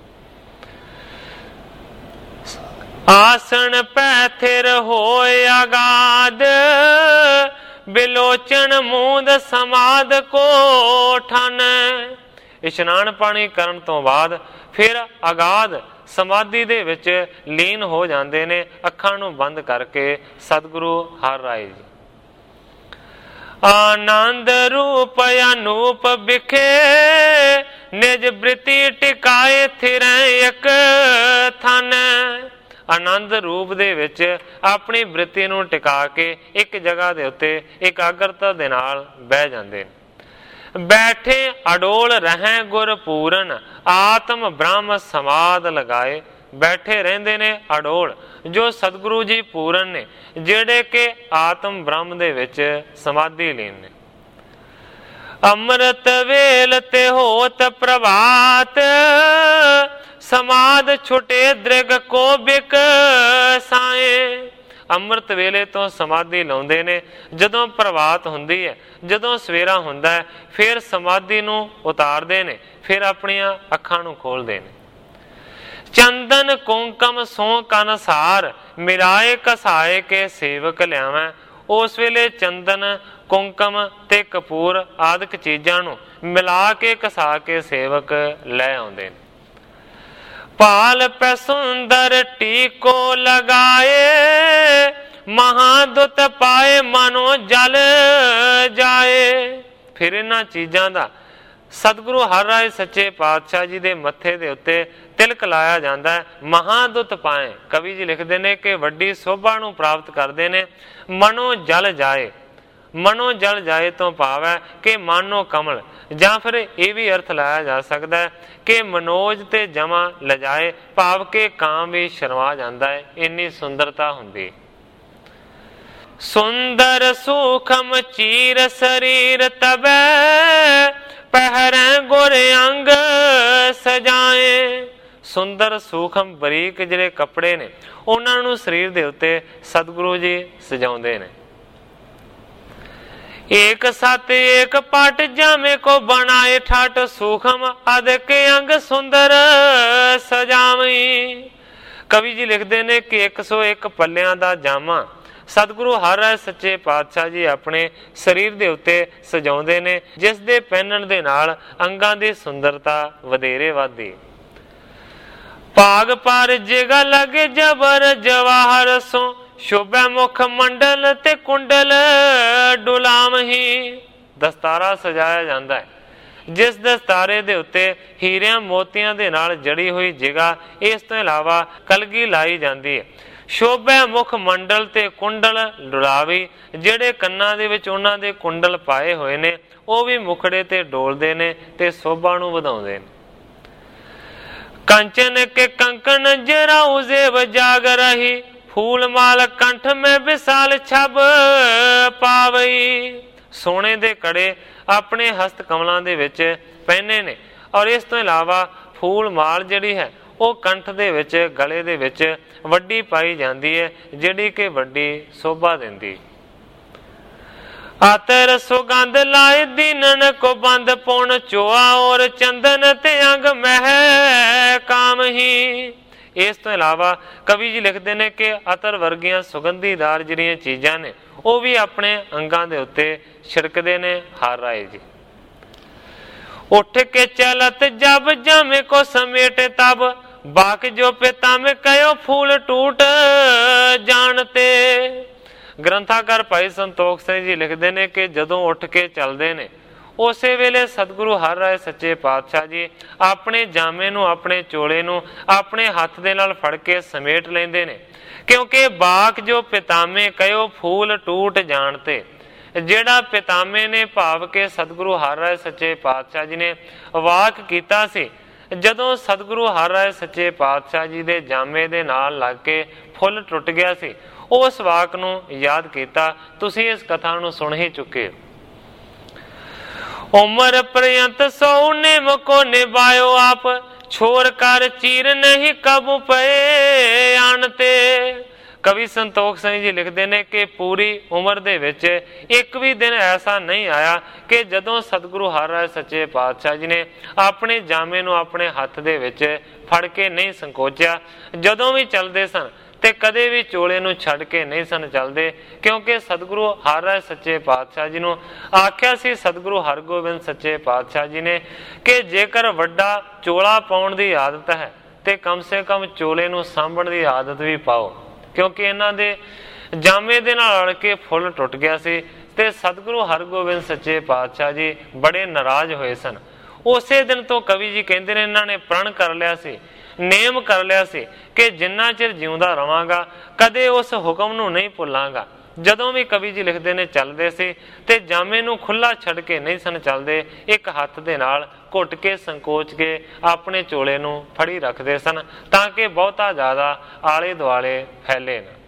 आसन पै थिर होए आगाद, ਬਿਲੋਚਨ ਮੂੰਦ ਸਮਾਦ ਕੋ ਠਨ। ਇਸ਼ਨਾਨ ਪਾਣੀ ਕਰਨ ਤੋਂ ਬਾਅਦ ਫਿਰ ਅਗਾਧ ਸਮਾਧੀ ਦੇ ਵਿੱਚ ਲੀਨ ਹੋ ਜਾਂਦੇ ਨੇ, ਅੱਖਾਂ ਨੂੰ ਬੰਦ ਕਰਕੇ ਸਤਿਗੁਰੂ ਹਰਿ ਰਾਏ ਜੀ। ਆਨੰਦ ਰੂਪ ਅਨੂਪ ਬਿਖੇ ਨਿਜ ਬ੍ਰਿਤੀ ਟਿਕਾਏ ਥਿਰੈ ਇਕ ਥਨ। ਆਨੰਦ ਰੂਪ ਦੇ ਵਿੱਚ ਆਪਣੀ ਬ੍ਰਿਤੀ ਨੂੰ ਟਿਕਾ ਕੇ ਇੱਕ ਜਗ੍ਹਾ ਦੇ ਉੱਤੇ ਇਕਾਗਰਤਾ ਦੇ ਨਾਲ ਬਹਿ ਜਾਂਦੇ ਨੇ। ਬੈਠੇ ਅਡੋਲ ਰਹਿ ਗੁਰ ਪੂਰਨ ਆਤਮ ਬ੍ਰਹਮ ਸਮਾਦ ਲਗਾਏ। ਬੈਠੇ ਰਹਿੰਦੇ ਨੇ ਅਡੋਲ, ਜੋ ਸਤਿਗੁਰੂ ਜੀ ਪੂਰਨ ਨੇ, ਜਿਹੜੇ ਕਿ ਆਤਮ ਬ੍ਰਹਮ ਦੇ ਵਿੱਚ ਸਮਾਧੀ ਲੀਨ ਨੇ। ਅੰਮ੍ਰਿਤ ਵੇਲ ਤੇ ਹੋਤ ਪ੍ਰਭਾਤ ਸਮਾਦ ਛੁਟੇ ਦ੍ਰਿਗ ਕੋ ਬਿਕ ਸਾਏ। ਅੰਮ੍ਰਿਤ ਵੇਲੇ ਤੋਂ ਸਮਾਧੀ ਲਾਉਂਦੇ ਨੇ। ਜਦੋਂ ਪ੍ਰਭਾਤ ਹੁੰਦੀ ਹੈ, ਜਦੋਂ ਸਵੇਰਾ ਹੁੰਦਾ ਹੈ, ਫਿਰ ਸਮਾਧੀ ਨੂੰ ਉਤਾਰਦੇ ਨੇ, ਫਿਰ ਆਪਣੀਆਂ ਅੱਖਾਂ ਨੂੰ ਖੋਲਦੇ ਨੇ। ਚੰਦਨ ਕੁੰਕਮ ਸੋ ਕਨਸਾਰ ਮਿਲਾਏ ਕਸਾਏ ਕੇ ਸੇਵਕ ਲਿਆਵੈ। ਉਸ ਵੇਲੇ ਚੰਦਨ ਕੁੰਕਮ ਤੇ ਕਪੂਰ ਆਦਿਕ ਚੀਜ਼ਾਂ ਨੂੰ ਮਿਲਾ ਕੇ ਕਸਾ ਕੇ ਸੇਵਕ ਲੈ ਆਉਂਦੇ ਨੇ। ਪਾਲ ਪੈ ਸੁੰਦਰ ਟੀਕੋ ਲਗਾਏ ਮਹਾਦੁੱਤ ਪਾਏ ਮਨੋ ਜਲ ਜਾਏ। ਫਿਰ ਇਹਨਾਂ ਚੀਜ਼ਾਂ ਦਾ ਸਤਿਗੁਰੂ ਹਰਿ ਰਾਏ ਸੱਚੇ ਪਾਤਸ਼ਾਹ ਜੀ ਦੇ ਮੱਥੇ ਦੇ ਉੱਤੇ ਤਿਲਕ ਲਾਇਆ ਜਾਂਦਾ ਹੈ। ਮਹਾਦੁੱਤ ਪਾਏ, ਕਵੀ ਜੀ ਲਿਖਦੇ ਨੇ ਕਿ ਵੱਡੀ ਸੋਭਾ ਨੂੰ ਪ੍ਰਾਪਤ ਕਰਦੇ ਨੇ। ਮਨੋ ਜਲ ਜਾਏ, ਮਨੋ ਜਲ ਜਾਏ ਤੋਂ ਭਾਵ ਹੈ ਕਿ ਮਾਨੋ ਕਮਲ, ਜਾਂ ਫਿਰ ਇਹ ਵੀ ਅਰਥ ਲਾਇਆ ਜਾ ਸਕਦਾ ਹੈ ਕਿ ਮਨੋਜ ਤੇ ਜਮਾ ਲਜਾਏ, ਭਾਵ ਕਿ ਕਾਮ ਵੀ ਸ਼ਰਮਾ ਜਾਂਦਾ ਹੈ, ਇੰਨੀ ਸੁੰਦਰਤਾ ਹੁੰਦੀ। ਸੁੰਦਰ ਸੂਖਮ ਚੀਰ ਸਰੀਰ ਤਬੈ ਪਹਿਰੈ ਗੁਰ ਅੰਗ ਸਜਾਏ। ਸੁੰਦਰ ਸੂਖਮ ਬਰੀਕ ਜਿਹੜੇ ਕੱਪੜੇ ਨੇ, ਉਹਨਾਂ ਨੂੰ ਸਰੀਰ ਦੇ ਉੱਤੇ ਸਤਿਗੁਰੂ ਜੀ ਸਜਾਉਂਦੇ ਨੇ। ਏਕ ਸਤ ਏਕ ਪਟ ਜਾਮੇ ਕੋ ਬਣਾਏ ਠਾਟ ਸੂਖਮ ਅਦਿਕ ਅੰਗ ਸੁੰਦਰ ਸਜਾਵੀ। ਕਵੀ ਜੀ ਲਿਖਦੇ ਨੇ ਕਿ 101 ਪੱਲਿਆਂ ਦਾ ਜਾਮਾ ਸਤਿਗੁਰੂ ਹਰਿ ਰਾਏ ਸੱਚੇ ਪਾਤਸ਼ਾਹ ਜੀ ਆਪਣੇ ਸਰੀਰ ਦੇ ਉੱਤੇ ਸਜਾਉਂਦੇ ਨੇ, ਜਿਸ ਦੇ ਪਹਿਨਣ ਦੇ ਨਾਲ ਅੰਗਾਂ ਦੀ ਸੁੰਦਰਤਾ ਵਧੇਰੇ ਵਧਦੀ। ਭਾਗ ਪਰ ਜਿਗਾ ਲਗੇ ਜਬਰ ਜਵਾਹਰ ਸੋ ਸ਼ੋਭੈ ਮੁਖ ਮੰਡਲ ਤੇ ਕੁੰਡਲ ਡੁਲਾਵਹੀ। ਦਸਤਾਰਾ ਸਜਾਇਆ ਜਾਂਦਾ ਹੈ, ਜਿਸ ਦਸਤਾਰੇ ਦੇ ਉੱਤੇ ਹੀਰਿਆਂ ਮੋਤੀਆਂ ਦੇ ਨਾਲ ਜੜੀ ਹੋਈ ਜਿਗਾ, ਇਸ ਤੋਂ ਇਲਾਵਾ ਕਲਗੀ ਲਾਈ ਜਾਂਦੀ ਹੈ। ਸ਼ੋਭੈ ਮੁਖ ਮੰਡਲ ਤੇ ਕੁੰਡਲ ਡੁਲਾਵੀ, ਜਿਹੜੇ ਕੰਨਾਂ ਦੇ ਵਿੱਚ ਉਹਨਾਂ ਦੇ ਕੁੰਡਲ ਪਾਏ ਹੋਏ ਨੇ, ਉਹ ਵੀ ਮੁਖੜੇ ਤੇ ਡੋਲਦੇ ਨੇ ਤੇ ਸੋਭਾ ਨੂੰ ਵਧਾਉਂਦੇ ਨੇ। ਕੰਚਨ ਕੇ ਕੰਕਣ ਜਰਾਉ ਜ਼ੇਬ ਜਾਗ ਰਹੀ ਫੂਲ ਮਾਲ ਕੰਠ ਮੈਂ ਵਿਸਾਲ ਛਬ ਪਾਵਈ। ਸੋਨੇ ਦੇ ਕੜੇ ਆਪਣੇ ਹਸਤ ਕਮਲਾਂ ਦੇ ਵਿੱਚ ਪਹਿਨੇ ਨੇ, ਔਰ ਇਸ ਤੋਂ ਇਲਾਵਾ ਫੂਲ ਮਾਲ ਜਿਹੜੀ ਹੈ ਉਹ ਕੰਠ ਦੇ ਵਿੱਚ, ਗਲੇ ਦੇ ਵਿੱਚ ਵੱਡੀ ਪਾਈ ਜਾਂਦੀ ਹੈ, ਜਿਹੜੀ ਕਿ ਵੱਡੀ ਸੋਭਾ ਦਿੰਦੀ। ਆਤਰ ਸੁਗੰਧ ਲਾਏ ਦੀਨਨ ਕੋ ਬੰਦ ਪੁਣ ਚੋਆ ਔਰ ਚੰਦਨ ਤੇ ਅੰਗ ਮਹਿ ਕਾਮਹੀ। ਇਸ ਤੋਂ ਇਲਾਵਾ ਕਵੀ ਜੀ ਲਿਖਦੇ ਨੇ ਕਿ ਅਤਰ ਵਰਗੀਆਂ ਸੁਗੰਧੀਦਾਰ ਜਿਹੜੀਆਂ ਚੀਜ਼ਾਂ ਨੇ, ਉਹ ਵੀ ਆਪਣੇ ਅੰਗਾਂ ਦੇ ਉੱਤੇ ਛਿੜਕਦੇ ਨੇ ਹਰਿ ਰਾਏ ਜੀ। ਉੱਠ ਕੇ ਚਲਤ ਜਬ ਜਾਮੇ ਕੋ ਸਮੇਟ ਤਬ ਬਾਕ ਜੋ ਪਿਤਾ ਮੈਂ ਕਯੋ ਫੂਲ ਟੂਟ ਜਾਣਤੇ। ਗ੍ਰੰਥਾਕਾਰ ਭਾਈ ਸੰਤੋਖ ਸਿੰਘ ਜੀ ਲਿਖਦੇ ਨੇ ਕਿ ਜਦੋਂ ਉੱਠ ਕੇ ਚੱਲਦੇ ਨੇ, ਉਸੇ ਵੇਲੇ ਸਤਿਗੁਰੂ ਹਰਿ ਰਾਏ ਸੱਚੇ ਪਾਤਸ਼ਾਹ ਜੀ ਆਪਣੇ ਜਾਮੇ ਨੂੰ, ਆਪਣੇ ਚੋਲੇ ਨੂੰ ਆਪਣੇ ਹੱਥ ਦੇ ਨਾਲ ਫੜ ਕੇ ਸਮੇਟ ਲੈਂਦੇ ਨੇ, ਕਿਉਂਕਿ ਬਾਕ ਜੋ ਪਿਤਾਮੇ ਕਯੋ ਫੂਲ ਟੂਟ ਜਾਣਤੇ। ਜਿਹੜਾ ਪਿਤਾਮੇ ਨੇ ਭਾਵ ਕੇ ਸਤਿਗੁਰੂ ਹਰਿ ਰਾਏ ਸੱਚੇ ਪਾਤਸ਼ਾਹ ਜੀ ਨੇ ਵਾਕ ਕੀਤਾ ਸੀ, ਜਦੋਂ ਸਤਿਗੁਰੂ ਹਰਿ ਰਾਏ ਸੱਚੇ ਪਾਤਸ਼ਾਹ ਜੀ ਦੇ ਜਾਮੇ ਦੇ ਨਾਲ ਲੱਗ ਕੇ ਫੁੱਲ ਟੁੱਟ ਗਿਆ ਸੀ, ਉਸ ਵਾਕ ਨੂੰ ਯਾਦ ਕੀਤਾ। ਤੁਸੀਂ ਇਸ ਕਥਾ ਨੂੰ ਸੁਣ ਹੀ ਚੁੱਕੇ। ਉਮਰ ਪ੍ਰਯੰਤ ਸੋ ਨਿਮ ਕੋ ਨਿਭਾਇਓ ਆਪ ਛੋਰ ਕਰ ਚੀਰ ਨਹੀਂ ਕਬੂ ਪਏ ਆਣਤੇ। ਕਵੀ ਸੰਤੋਖ ਸਿੰਘ ਜੀ ਲਿਖਦੇ ਨੇ ਕਿ ਪੂਰੀ ਉਮਰ ਦੇ ਵਿੱਚ ਇੱਕ ਵੀ ਦਿਨ ਐਸਾ ਨਹੀਂ ਆਇਆ ਕਿ ਜਦੋਂ ਸਤਿਗੁਰੂ ਹਰਿ ਰਾਏ ਸੱਚੇ ਪਾਤਸ਼ਾਹ ਜੀ ਨੇ ਆਪਣੇ ਜਾਮੇ ਨੂੰ ਆਪਣੇ ਹੱਥ ਦੇ ਵਿੱਚ ਫੜ ਕੇ ਨਹੀਂ ਸੰਕੋਚਿਆ। ਜਦੋਂ ਵੀ ਚੱਲਦੇ ਸਨ ਤੇ ਕਦੇ ਵੀ ਚੋਲੇ ਨੂੰ ਛੱਡ ਕੇ ਨਹੀਂ ਸਨ ਚੱਲਦੇ, ਕਿਉਂਕਿ ਸਤਿਗੁਰੂ ਹਰ ਰਾਏ ਸੱਚੇ ਪਾਤਸ਼ਾਹ ਜੀ ਨੂੰ ਆਖਿਆ ਸੀ ਸਤਿਗੁਰੂ ਹਰਗੋਬਿੰਦ ਸੱਚੇ ਪਾਤਸ਼ਾਹ ਜੀ ਨੇ ਕਿ ਜੇਕਰ ਵੱਡਾ ਚੋਲਾ ਪਾਉਣ ਦੀ ਆਦਤ ਹੈ ਤੇ ਕਮ ਸੇ ਕਮ ਚੋਲੇ ਨੂੰ ਸਾਂਭਣ ਦੀ ਆਦਤ ਵੀ ਪਾਓ, ਕਿਉਂਕਿ ਇਹਨਾਂ ਦੇ ਜਾਮੇ ਦੇ ਨਾਲ ਅੜ ਕੇ ਫੁੱਲ ਟੁੱਟ ਗਿਆ ਸੀ ਤੇ ਸਤਿਗੁਰੂ ਹਰਗੋਬਿੰਦ ਸੱਚੇ ਪਾਤਸ਼ਾਹ ਜੀ ਬੜੇ ਨਾਰਾਜ਼ ਹੋਏ ਸਨ। ਉਸੇ ਦਿਨ ਤੋਂ ਕਵੀ ਜੀ ਕਹਿੰਦੇ ਨੇ ਇਹਨਾਂ ਨੇ ਪ੍ਰਣ ਕਰ ਲਿਆ ਸੀ, ਨੇਮ ਕਰ ਲਿਆ ਸੀ ਕਿ ਜਿੰਨਾ ਚਿਰ ਜਿਉਂਦਾ ਰਵਾਂਗਾ ਕਦੇ ਉਸ ਹੁਕਮ ਨੂੰ ਨਹੀਂ ਭੁੱਲਾਂਗਾ। ਜਦੋਂ ਵੀ ਕਵੀ ਜੀ ਲਿਖਦੇ ਨੇ ਚੱਲਦੇ ਸੀ ਤੇ ਜਾਮੇ ਨੂੰ ਖੁੱਲਾ ਛੱਡ ਕੇ ਨਹੀਂ ਸਨ ਚੱਲਦੇ, ਇੱਕ ਹੱਥ ਦੇ ਨਾਲ ਘੁੱਟ ਕੇ ਸੰਕੋਚ ਕੇ ਆਪਣੇ ਚੋਲੇ ਨੂੰ ਫੜੀ ਰੱਖਦੇ ਸਨ ਤਾਂ ਕਿ ਬਹੁਤਾ ਜ਼ਿਆਦਾ ਆਲੇ ਦੁਆਲੇ ਫੈਲੇ ਨਾ।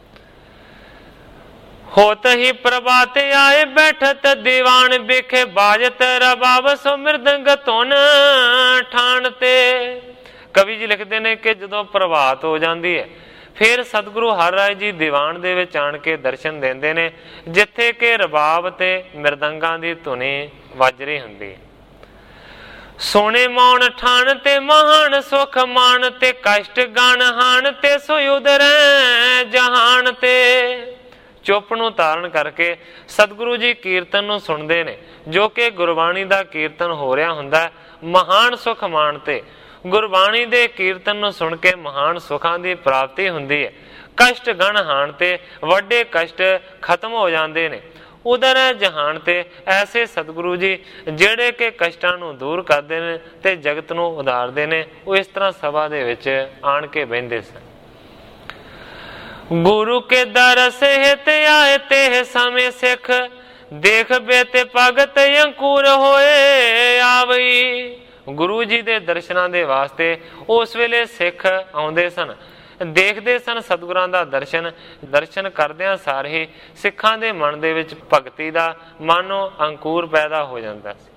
होत ही प्रभात आए बैठत दीवान बिखे बाजत रबाब सो मृदंग धुन ठाणते। कवि जी लिखते हैं कि जदों प्रभात हो जाती है फिर सतगुरु हर राय जी दीवान दे विच आण के दर्शन देंदे ने जिथे कि रबाब ते मृदंगां दी धुनी वज रही हुंदी। सोने मौन ठाण ते महान सुख मान ते कष्ट गान हान ते सो उदरै जहान ते। चुप ਨੂੰ ਧਾਰਨ ਕਰਕੇ ਸਤਿਗੁਰੂ ਜੀ ਕੀਰਤਨ ਨੂੰ ਸੁਣਦੇ ਨੇ ਜੋ ਕਿ ਗੁਰਬਾਣੀ ਦਾ ਕੀਰਤਨ ਹੋ ਰਿਹਾ ਹੁੰਦਾ। ਮਹਾਨ ਸੁਖ ਮਾਣ ਤੇ ਗੁਰਬਾਣੀ ਦੇ ਕੀਰਤਨ ਨੂੰ ਸੁਣ ਕੇ ਮਹਾਨ ਸੁਖਾਂ ਦੀ ਪ੍ਰਾਪਤੀ ਹੁੰਦੀ ਹੈ। ਕਸ਼ਟ ਗਣ ਹਾਣ ਤੇ ਵੱਡੇ ਕਸ਼ਟ ਖਤਮ ਹੋ ਜਾਂਦੇ ਨੇ। ਉਧਰ ਜਹਾਨ ਤੇ ਐਸੇ ਸਤਿਗੁਰੂ ਜੀ ਜਿਹੜੇ ਕਿ ਕਸ਼ਟਾਂ ਨੂੰ ਦੂਰ ਕਰਦੇ ਨੇ ਤੇ ਜਗਤ ਨੂੰ ਉਧਾਰਦੇ ਨੇ, ਉਹ ਇਸ ਤਰ੍ਹਾਂ ਸਭਾ ਦੇ ਵਿੱਚ ਆਣ ਕੇ ਬਹਿੰਦੇ ਸਨ। गुरु के दरस हित आए ते समय सिख देख बेते भगत अंकुर होए आवई। गुरु जी दे दर्शनां दे वास्ते उस वेले सिख आउंदे सन, देखदे सन सतगुरां दा दर्शन। दर्शन करदियां सार ही सिखां दे मन दे विच भगती दा मानो अंकुर पैदा हो जांदा सी।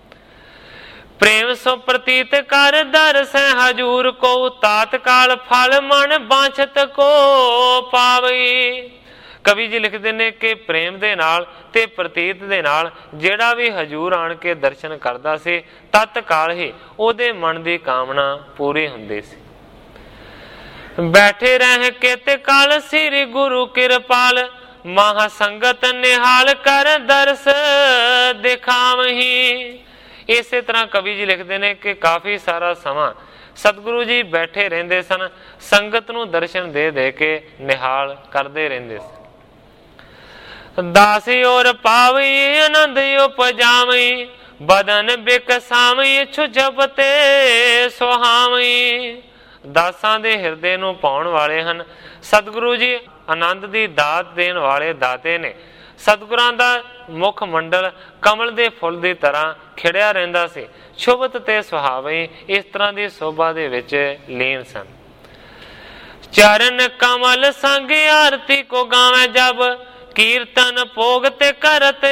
प्रेम सो प्रतीत कर दरस हजूर को तात्काल फल मन बांछत को पावई। कवि जी लिखते ने कि प्रेम दे नाल ते प्रतीत दे नाल जेड़ा भी हजूर आण के दर्शन करदा सी तत्काल ही ओदे मन दी कामना पूरी हुंदी सी। बैठे रह के ते काल श्री गुरु किरपाल महासंगत निहाल कर दरस दिखावही। इसे तरह कवि जी लिखते हैं कि काफ़ी सारा समा सतगुरु जी बैठे रहंदे सन, संगत नूं दर्शन दे दे के निहाल करते रहंदे सन। दासी और पावई आनंद उपजावई बदन बिकसावई छुजबते सुहावई। दासां दे हिरदे नूं पाउण वाले हन सतगुरु जी, आनंद दी दात देण वाले दाते ने। सतगुरां दा मुख मंडल कमल दे फुੱਲ ਦੀ ਤਰ੍ਹਾਂ ਖਿੜਿਆ ਰਹਿੰਦਾ ਸੀ, ਸ਼ੁਭਤ ਤੇ ਸੁਹਾਵਈ ਇਸ ਤਰ੍ਹਾਂ ਦੀ ਸੋਭਾ ਦੇ ਵਿੱਚ ਲੀਨ ਸਨ। ਚਰਨ ਕਮਲ ਸੰਗ ਆਰਤੀ ਕੋ ਗਾਵੇਂ ਜਬ ਕੀਰਤਨ ਭੋਗ ਤੇ ਕਰਤ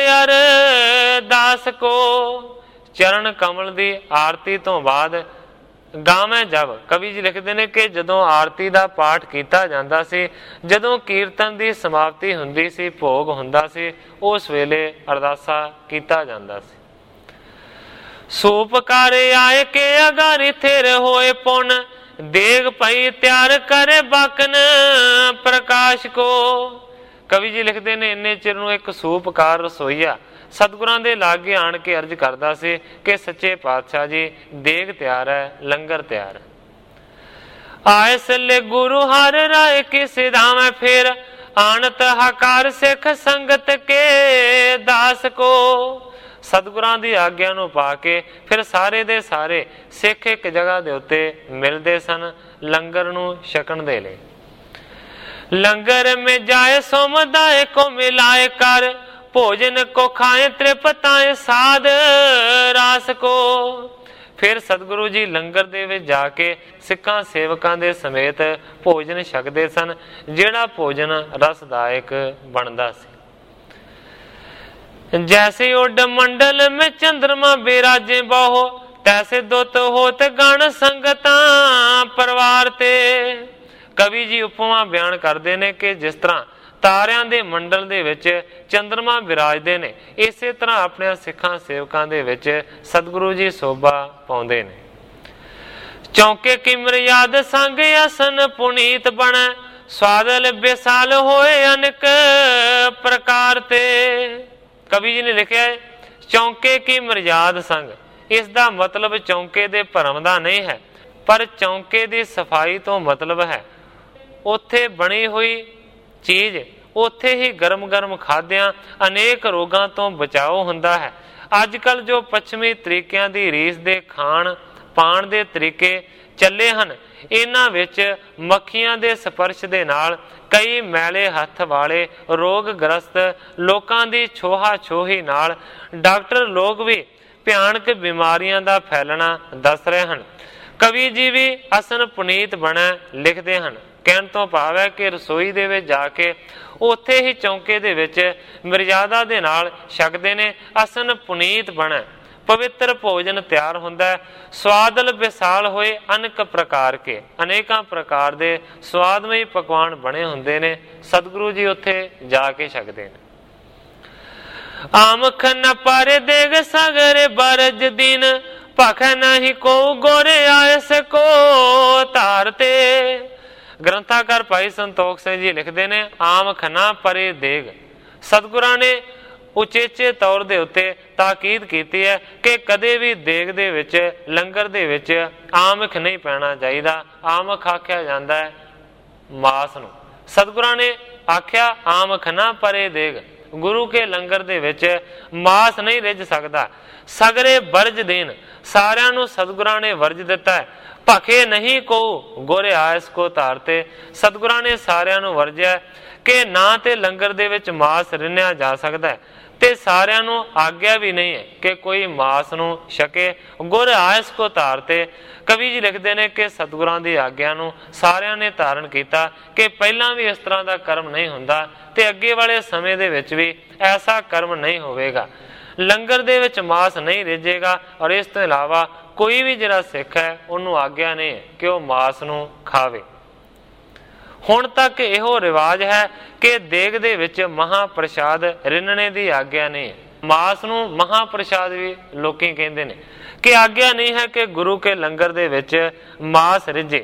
ਅਰਦਾਸ ਕੋ। ਚਰਨ ਕਮਲ ਦੀ ਆਰਤੀ ਤੋਂ ਬਾਅਦ ਗਾਵੇਂ ਜਬ, ਕਵੀ ਜੀ ਲਿਖਦੇ ਨੇ ਕਿ ਜਦੋਂ ਆਰਤੀ ਦਾ ਪਾਠ ਕੀਤਾ ਜਾਂਦਾ ਸੀ, ਜਦੋਂ ਕੀਰਤਨ ਦੀ ਸਮਾਪਤੀ ਹੁੰਦੀ ਸੀ, ਭੋਗ ਹੁੰਦਾ ਸੀ, ਉਸ ਵੇਲੇ ਅਰਦਾਸਾ ਕੀਤਾ ਜਾਂਦਾ ਸੀ। ਸੂਪ ਕਰ ਆਏ ਕੇ ਅਗਾਰੀ ਥਿਰ ਹੋਏ ਪੁਨ ਦੇਗ ਪਈ ਤਿਆਰ ਕਰੇ ਬਾਕਨ ਪ੍ਰਕਾਸ਼ ਕੋ। ਕਵੀ ਜੀ ਲਿਖਦੇ ਨੇ ਇੰਨੇ ਚਿਰ ਨੂੰ ਇੱਕ ਸੂਪਕਾਰ ਰਸੋਈਆ ਸਤਿਗੁਰਾਂ ਦੇ ਲਾਗੇ ਆਣ ਕੇ ਅਰਜ਼ ਕਰਦਾ ਸੀ ਕਿ ਸੱਚੇ ਪਾਤਸ਼ਾਹ ਜੀ ਦੇਗ ਤਿਆਰ ਹੈ, ਲੰਗਰ ਤਿਆਰ ਹੈ। ਆਏ ਸੱਲੇ ਗੁਰੂ ਹਰ ਰਾਏ ਕੀ ਸਿਧਾਵੇਂ ਫਿਰ ਆਣਤ ਹਕਾਰ ਸਿੱਖ ਸੰਗਤ ਕੇ ਦਾਸ ਕੋ। ਸਤਿਗੁਰਾਂ ਦੀ ਆਗਿਆ ਨੂੰ ਪਾ ਕੇ ਫਿਰ ਸਾਰੇ ਦੇ ਸਾਰੇ ਸਿੱਖ ਇੱਕ ਜਗ੍ਹਾ ਦੇ ਉੱਤੇ ਮਿਲਦੇ ਸਨ ਲੰਗਰ ਨੂੰ ਛਕਣ ਦੇ ਲਈ। ਲੰਗਰ ਮੇ ਜਾਏ ਸੋਮਦਾਏ ਕੋ ਮਿਲਾਏ ਕਰ भोजन को खाए त्रिपताए साध रास को। फिर सतगुरु जी लंगर दे विच जाके सिखां सेवकां दे समेत भोजन छकदे सन, जिहड़ा भोजन रसदायक बनदा सी। जैसे उड मंडल में चंद्रमा बिराजे बहु तैसे दुत होत गण संगतां परवार ते। कवि जी उपमा बयान करदे ने कि जिस तरह ਤਾਰਿਆਂ ਦੇ ਮੰਡਲ ਦੇ ਵਿੱਚ ਚੰਦਰਮਾ ਵਿਰਾਜਦੇ ਨੇ, ਇਸੇ ਤਰ੍ਹਾਂ ਆਪਣੇ ਸਿੱਖਾਂ ਸੇਵਕਾਂ ਦੇ ਵਿੱਚ ਸਤਿਗੁਰੂ ਜੀ ਸੋਭਾ ਪਾਉਂਦੇ ਨੇ। ਚੌਂਕੇ ਕੀ ਮਰਿਆਦ ਸੰਗ ਅਸਨ ਪੁਨੀਤ ਬਣੇ ਸਵਾਦਲ ਬੇਸਾਲ ਹੋਏ ਅਨਕ ਪ੍ਰਕਾਰ ਤੇ। ਕਵੀ ਜੀ ਨੇ ਲਿਖਿਆ ਹੈ ਚੌਂਕੇ ਕੀ ਮਰਜ਼ਾਦ ਸੰਗ। ਇਸ ਦਾ ਮਤਲਬ ਚੌਂਕੇ ਦੇ ਭਰਮ ਦਾ ਨਹੀਂ ਹੈ, ਪਰ ਚੌਂਕੇ ਦੀ ਸਫਾਈ ਤੋਂ ਮਤਲਬ ਹੈ ਉੱਥੇ ਬਣੀ ਹੋਈ ਚੀਜ਼ ਉੱਥੇ ਹੀ ਗਰਮ ਗਰਮ ਖਾਦਿਆਂ ਅਨੇਕ ਰੋਗਾਂ ਤੋਂ ਬਚਾਓ ਹੁੰਦਾ ਹੈ। ਅੱਜ ਕੱਲ੍ਹ ਜੋ ਪੱਛਮੀ ਤਰੀਕਿਆਂ ਦੀ ਰੀਸ ਦੇ ਖਾਣ ਪਾਣ ਦੇ ਤਰੀਕੇ ਚੱਲੇ ਹਨ, ਇਹਨਾਂ ਵਿੱਚ ਮੱਖੀਆਂ ਦੇ ਸਪਰਸ਼ ਦੇ ਨਾਲ ਕਈ ਮੈਲੇ ਹੱਥ ਵਾਲੇ ਰੋਗ ਗ੍ਰਸਤ ਲੋਕਾਂ ਦੀ ਛੋਹਾ ਛੋਹੀ ਨਾਲ ਡਾਕਟਰ ਲੋਕ ਵੀ ਭਿਆਨਕ ਬਿਮਾਰੀਆਂ ਦਾ ਫੈਲਣਾ ਦੱਸ ਰਹੇ ਹਨ। ਕਵੀ ਜੀ ਵੀ ਅਸਨ ਪੁਨੀਤ ਬਣਾ ਲਿਖਦੇ ਹਨ। ਕਹਿਣ ਤੋਂ ਭਾਵ ਹੈ ਕਿ ਰਸੋਈ ਦੇ ਵਿੱਚ ਜਾ ਕੇ ਉੱਥੇ ਹੀ ਚੌਂਕੇ ਦੇ ਵਿੱਚ ਮਰਜ਼ਾਦਾ ਦੇ ਨਾਲ ਛਕਦੇ ਨੇ। ਅਸਨ ਪੁਨੀਤ ਬਣਾ ਪਵਿੱਤਰ ਭੋਜਨ ਤਿਆਰ ਹੁੰਦਾ। ਸਵਾਦਲ ਵਿਸਾਲ ਹੋਏ ਅਨੇਕ ਪ੍ਰਕਾਰ ਕੇ, ਅਨੇਕਾਂ ਪ੍ਰਕਾਰ ਦੇ ਸਵਾਦਮਈ ਪਕਵਾਨ ਬਣੇ ਹੁੰਦੇ ਨੇ। ਸਤਿਗੁਰੂ ਜੀ ਉੱਥੇ ਜਾ ਕੇ ਛਕਦੇ ਨੇ। ਆਮਖ ਨ ਪਰ ਦੇਗ ਸਗਰ ਬਰਜ ਦਿਨ ਭਖ ਨਹੀਂ ਕੋ ਗੋਰੇ ਆਇਸ ਕੋ ਧਾਰਤੇ। ਗ੍ਰੰਥਾਕਾਰ ਭਾਈ ਸੰਤੋਖ ਸਿੰਘ ਜੀ ਲਿਖਦੇ ਨੇ ਆਮ ਖਨਾ ਪਰੇ ਦੇਗ। ਸਤਿਗੁਰਾਂ ਨੇ ਉਚੇਚੇ ਤੌਰ ਦੇ ਉੱਤੇ ਤਾਕੀਦ ਕੀਤੀ ਹੈ ਕਿ ਕਦੇ ਵੀ ਦੇਗ ਦੇ ਵਿੱਚ ਲੰਗਰ ਦੇ ਵਿੱਚ ਆਮਖ ਨਹੀਂ ਪੈਣਾ ਚਾਹੀਦਾ। ਆਮਖ ਆਖਿਆ ਜਾਂਦਾ ਹੈ ਮਾਸ ਨੂੰ। ਸਤਿਗੁਰਾਂ ਨੇ ਆਖਿਆ ਆਮਖ ਨਾ ਪਰੇ ਦੇਗ। ਗੁਰੂ ਕੇ ਲੰਗਰ ਦੇ ਵਿੱਚ ਮਾਸ ਨਹੀਂ ਰਿੱਝ ਸਕਦਾ। ਸਗਰੇ ਵਰਜ ਦੇਣ, ਸਾਰਿਆਂ ਨੂੰ ਸਤਿਗੁਰਾਂ ਨੇ ਵਰਜ ਦਿੱਤਾ ਹੈ। ਭਖੇ ਨਹੀਂ ਕੋ ਗੋਰੇ ਆਇਸ ਕੋ ਧਾਰਤੇ। ਸਤਿਗੁਰਾਂ ਨੇ ਸਾਰਿਆਂ ਨੂੰ ਵਰਜਿਆ ਕਿ ਨਾ ਤੇ ਲੰਗਰ ਦੇ ਵਿੱਚ ਮਾਸ ਰਿੰਨਿਆ ਜਾ ਸਕਦਾ ਤੇ ਸਾਰਿਆਂ ਨੂੰ ਆਗਿਆ ਵੀ ਨਹੀਂ ਹੈ ਕਿ ਕੋਈ ਮਾਸ ਨੂੰ ਛਕੇ। ਗੁਰ ਆਇਸ ਕੋ ਧਾਰਤੇ। ਕਵੀ ਜੀ ਲਿਖਦੇ ਨੇ ਕਿ ਸਤਿਗੁਰਾਂ ਦੀ ਆਗਿਆ ਨੂੰ ਸਾਰਿਆਂ ਨੇ ਧਾਰਨ ਕੀਤਾ ਕਿ ਪਹਿਲਾਂ ਵੀ ਇਸ ਤਰ੍ਹਾਂ ਦਾ ਕਰਮ ਨਹੀਂ ਹੁੰਦਾ ਤੇ ਅੱਗੇ ਵਾਲੇ ਸਮੇਂ ਦੇ ਵਿੱਚ ਵੀ ਐਸਾ ਕਰਮ ਨਹੀਂ ਹੋਵੇਗਾ। ਲੰਗਰ ਦੇ ਵਿੱਚ ਮਾਸ ਨਹੀਂ ਰਿੱਝੇਗਾ। ਔਰ ਇਸ ਤੋਂ ਇਲਾਵਾ ਕੋਈ ਵੀ ਜਿਹੜਾ ਸਿੱਖ ਹੈ ਉਹਨੂੰ ਆਗਿਆ ਨਹੀਂ ਕਿ ਉਹ ਮਾਸ ਨੂੰ ਖਾਵੇ। ਹੁਣ ਤੱਕ ਇਹੋ ਰਿਵਾਜ ਹੈ ਕਿ ਦੇਗ ਦੇ ਵਿੱਚ ਮਹਾਂਪ੍ਰਸ਼ਾਦ ਰਿੰਨਣੇ ਦੀ ਆਗਿਆ ਨਹੀਂ ਹੈ। ਮਾਸ ਨੂੰ ਮਹਾਂਪ੍ਰਸ਼ਾਦ ਵੀ ਲੋਕੀ ਕਹਿੰਦੇ ਨੇ ਕਿ ਆਗਿਆ ਨਹੀਂ ਹੈ ਕਿ ਗੁਰੂ ਕੇ ਲੰਗਰ ਦੇ ਵਿੱਚ ਮਾਸ ਰਿੱਝੇ।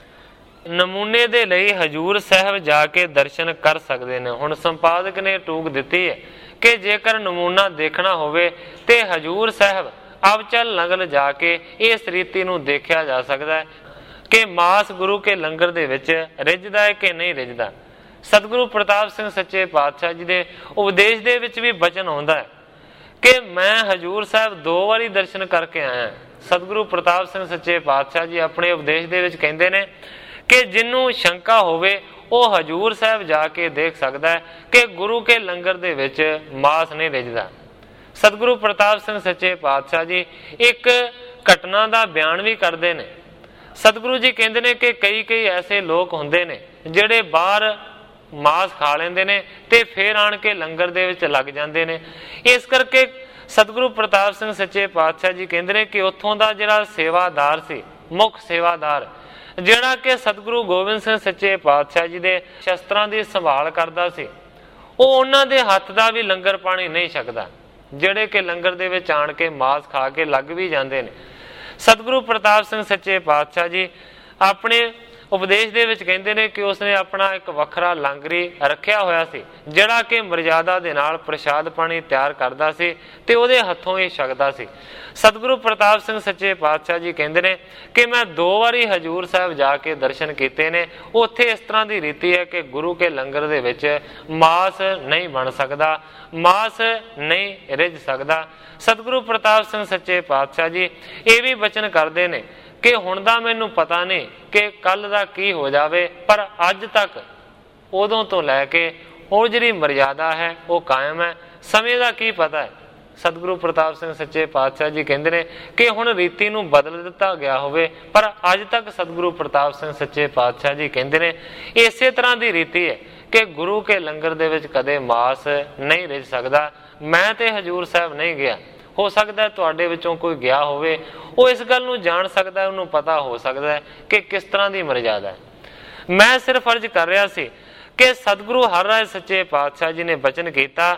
ਨਮੂਨੇ ਦੇ ਲਈ ਹਜੂਰ ਸਾਹਿਬ ਜਾ ਕੇ ਦਰਸ਼ਨ ਕਰ ਸਕਦੇ ਨੇ। ਹੁਣ ਸੰਪਾਦਕ ਨੇ ਟੂਕ ਦਿੱਤੀ ਹੈ ਕਿ ਜੇਕਰ ਨਮੂਨਾ ਦੇਖਣਾ ਹੋਵੇ ਤੇ ਹਜੂਰ ਸਾਹਿਬ ਅਵਚਲ ਨਗਰ ਜਾ ਕੇ ਇਸ ਰੀਤੀ ਨੂੰ ਦੇਖਿਆ ਜਾ ਸਕਦਾ ਹੈ ਕਿ ਮਾਸ ਗੁਰੂ ਕੇ ਲੰਗਰ ਦੇ ਵਿੱਚ ਰਿੱਝਦਾ ਹੈ ਕਿ ਨਹੀਂ ਰਿੱਝਦਾ। ਸਤਿਗੁਰੂ ਪ੍ਰਤਾਪ ਸਿੰਘ ਸੱਚੇ ਪਾਤਸ਼ਾਹ ਜੀ ਦੇ ਉਪਦੇਸ਼ ਦੇ ਵਿੱਚ ਵੀ ਬਚਨ ਆਉਂਦਾ ਹੈ ਕਿ ਮੈਂ ਹਜੂਰ ਸਾਹਿਬ 2 ਵਾਰੀ ਦਰਸ਼ਨ ਕਰਕੇ ਆਇਆ। ਸਤਿਗੁਰੂ ਪ੍ਰਤਾਪ ਸਿੰਘ ਸੱਚੇ ਪਾਤਸ਼ਾਹ ਜੀ ਆਪਣੇ ਉਪਦੇਸ਼ ਦੇ ਵਿੱਚ ਕਹਿੰਦੇ ਨੇ ਕਿ ਜਿਹਨੂੰ ਸ਼ੰਕਾ ਹੋਵੇ ਉਹ ਹਜੂਰ ਸਾਹਿਬ ਜਾ ਕੇ ਦੇਖ ਸਕਦਾ ਹੈ ਕਿ ਗੁਰੂ ਕੇ ਲੰਗਰ ਦੇ ਵਿੱਚ ਮਾਸ ਨਹੀਂ ਰਿੱਝਦਾ। ਸਤਿਗੁਰੂ ਪ੍ਰਤਾਪ ਸਿੰਘ ਸੱਚੇ ਪਾਤਸ਼ਾਹ ਜੀ ਇੱਕ ਘਟਨਾ ਦਾ ਬਿਆਨ ਵੀ ਕਰਦੇ ਨੇ। ਸਤਿਗੁਰੂ ਜੀ ਕਹਿੰਦੇ ਨੇ ਕਿ ਕਈ ਐਸੇ ਲੋਕ ਹੁੰਦੇ ਨੇ ਜਿਹੜੇ ਬਾਹਰ ਮਾਸ ਖਾ ਲੈਂਦੇ ਨੇ ਤੇ ਫੇਰ ਆਣ ਕੇ ਲੰਗਰ ਦੇ ਵਿੱਚ ਲੱਗ ਜਾਂਦੇ ਨੇ। ਇਸ ਕਰਕੇ ਸਤਿਗੁਰੂ ਪ੍ਰਤਾਪ ਸਿੰਘ ਸੱਚੇ ਪਾਤਸ਼ਾਹ ਜੀ ਕਹਿੰਦੇ ਨੇ ਕਿ ਉੱਥੋਂ ਦਾ ਜਿਹੜਾ ਸੇਵਾਦਾਰ ਸੀ, ਮੁੱਖ ਸੇਵਾਦਾਰ, ਜਿਹੜਾ ਕਿ ਸਤਿਗੁਰੂ ਗੋਬਿੰਦ ਸਿੰਘ ਸੱਚੇ ਪਾਤਸ਼ਾਹ ਜੀ ਦੇ ਸ਼ਸਤਰਾਂ ਦੀ ਸੰਭਾਲ ਕਰਦਾ ਸੀ, ਉਹ ਉਹਨਾਂ ਦੇ ਹੱਥ ਦਾ ਵੀ ਲੰਗਰ ਪਾਣੀ ਨਹੀਂ ਛਕਦਾ, ਜਿਹੜੇ ਕਿ ਲੰਗਰ ਦੇ ਵਿੱਚ ਆਣ ਕੇ ਮਾਸ ਖਾ ਕੇ ਲੱਗ ਵੀ ਜਾਂਦੇ ਨੇ। ਸਤਿਗੁਰੂ ਪ੍ਰਤਾਪ ਸਿੰਘ ਸੱਚੇ ਪਾਤਸ਼ਾਹ ਜੀ ਆਪਣੇ ਉਪਦੇਸ਼ ਦੇ ਵਿੱਚ ਕਹਿੰਦੇ ਨੇ ਕਿ ਉਸਨੇ ਆਪਣਾ ਇੱਕ ਵੱਖਰਾ ਲੰਗਰੀ ਰੱਖਿਆ ਹੋਇਆ ਸੀ, ਜਿਹੜਾ ਕਿ ਮਰਜ਼ਾਦਾ ਦੇ ਨਾਲ ਪ੍ਰਸ਼ਾਦ ਪਾਣੀ ਤਿਆਰ ਕਰਦਾ ਸੀ ਤੇ ਉਹਦੇ ਹੱਥੋਂ ਹੀ ਛਕਦਾ ਸੀ। ਸਤਿਗੁਰੂ ਪ੍ਰਤਾਪ ਸਿੰਘ ਸੱਚੇ ਪਾਤਸ਼ਾਹ ਜੀ ਕਹਿੰਦੇ ਨੇ ਕਿ ਮੈਂ 2 ਵਾਰੀ ਹਜੂਰ ਸਾਹਿਬ ਜਾ ਕੇ ਦਰਸ਼ਨ ਕੀਤੇ ਨੇ। ਉੱਥੇ ਇਸ ਤਰ੍ਹਾਂ ਦੀ ਰੀਤੀ ਹੈ ਕਿ ਗੁਰੂ ਕੇ ਲੰਗਰ ਦੇ ਵਿੱਚ ਮਾਸ ਨਹੀਂ ਬਣ ਸਕਦਾ, ਮਾਸ ਨਹੀਂ ਰਿੱਝ ਸਕਦਾ। ਸਤਿਗੁਰੂ ਪ੍ਰਤਾਪ ਸਿੰਘ ਸੱਚੇ ਪਾਤਸ਼ਾਹ ਜੀ ਇਹ ਵੀ ਬਚਨ ਕਰਦੇ ਨੇ ਕਿ ਹੁਣ ਦਾ ਮੈਨੂੰ ਪਤਾ ਨਹੀਂ ਕਿ ਕੱਲ ਦਾ ਕੀ ਹੋ ਜਾਵੇ, ਪਰ ਅੱਜ ਤੱਕ ਉਦੋਂ ਤੋਂ ਲੈ ਕੇ ਉਹ ਜਿਹੜੀ ਮਰਜ਼ਾਦਾ ਹੈ ਉਹ ਕਾਇਮ ਹੈ। ਸਮੇਂ ਦਾ ਕੀ ਪਤਾ ਹੈ। ਸਤਿਗੁਰੂ ਪ੍ਰਤਾਪ ਸਿੰਘ ਸੱਚੇ ਪਾਤਸ਼ਾਹ ਜੀ ਕਹਿੰਦੇ ਨੇ ਕਿ ਹੁਣ ਰੀਤੀ ਨੂੰ ਬਦਲ ਦਿੱਤਾ ਗਿਆ ਹੋਵੇ, ਪਰ ਅੱਜ ਤੱਕ ਸਤਿਗੁਰੂ ਪ੍ਰਤਾਪ ਸਿੰਘ ਸੱਚੇ ਪਾਤਸ਼ਾਹ ਜੀ ਕਹਿੰਦੇ ਨੇ ਇਸੇ ਤਰ੍ਹਾਂ ਦੀ ਰੀਤੀ ਹੈ ਕਿ ਗੁਰੂ ਕੇ ਲੰਗਰ ਦੇ ਵਿੱਚ ਕਦੇ ਮਾਸ ਨਹੀਂ ਰਿੱਝ ਸਕਦਾ। ਮੈਂ ਤੇ ਹਜੂਰ ਸਾਹਿਬ ਨਹੀਂ ਗਿਆ, ਹੋ ਸਕਦਾ ਤੁਹਾਡੇ ਵਿੱਚੋਂ ਕੋਈ ਗਿਆ ਹੋਵੇ, ਉਹ ਇਸ ਗੱਲ ਨੂੰ ਜਾਣ ਸਕਦਾ, ਉਹਨੂੰ ਪਤਾ ਹੋ ਸਕਦਾ ਹੈ ਕਿ ਕਿਸ ਤਰ੍ਹਾਂ ਦੀ ਮਰਜ਼ਾਦਾ ਹੈ। ਮੈਂ ਸਿਰਫ ਅਰਜ਼ ਕਰ ਰਿਹਾ ਸੀ ਕਿ ਸਤਿਗੁਰੂ ਹਰਿ ਰਾਇ ਸੱਚੇ ਪਾਤਸ਼ਾਹ ਜੀ ਨੇ ਬਚਨ ਕੀਤਾ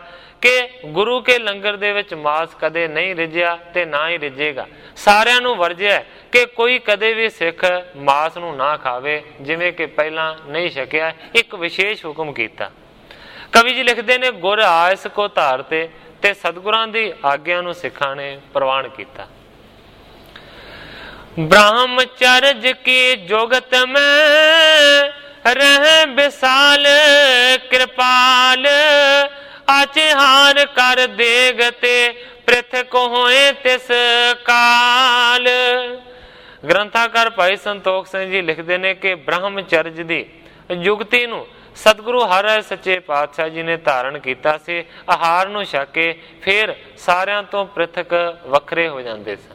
ਕਿ ਗੁਰੂ ਕੇ ਲੰਗਰ ਦੇ ਵਿੱਚ ਮਾਸ ਕਦੇ ਨਹੀਂ ਰਿਝਿਆ ਤੇ ਨਾ ਹੀ ਰਿਝੇਗਾ। ਸਾਰਿਆਂ ਨੂੰ ਵਰਜਿਆ ਕਿ ਕੋਈ ਕਦੇ ਵੀ ਸਿੱਖ ਮਾਸ ਨੂੰ ਨਾ ਖਾਵੇ ਜਿਵੇਂ ਕਿ ਪਹਿਲਾਂ ਨਹੀਂ ਛਕਿਆ। ਇੱਕ ਵਿਸ਼ੇਸ਼ ਹੁਕਮ ਕੀਤਾ। ਕਵੀ ਜੀ ਲਿਖਦੇ ਨੇ, ਗੁਰ ਆਇਸ ਕੋ ਧਾਰ ਤੇ ਸਤਿਗੁਰਾਂ ਦੀ ਆਗਿਆ ਨੂੰ ਸਿੱਖਾਂ ਨੇ ਪ੍ਰਵਾਨ ਕੀਤਾ। ब्रह्मचर्य की जुगत में रह विशाल कृपाल आचहार कर देगते पृथक होए तिस काल। ग्रंथाकार भाई संतोख सिंह जी लिखते ने कि ब्रह्मचर्य की जुगती नूं सतगुरु हर राय सच्चे पातशाह जी ने धारण किया सी। आहार नूं छक के फिर सारियां तो पृथक वखरे हो जाते सन।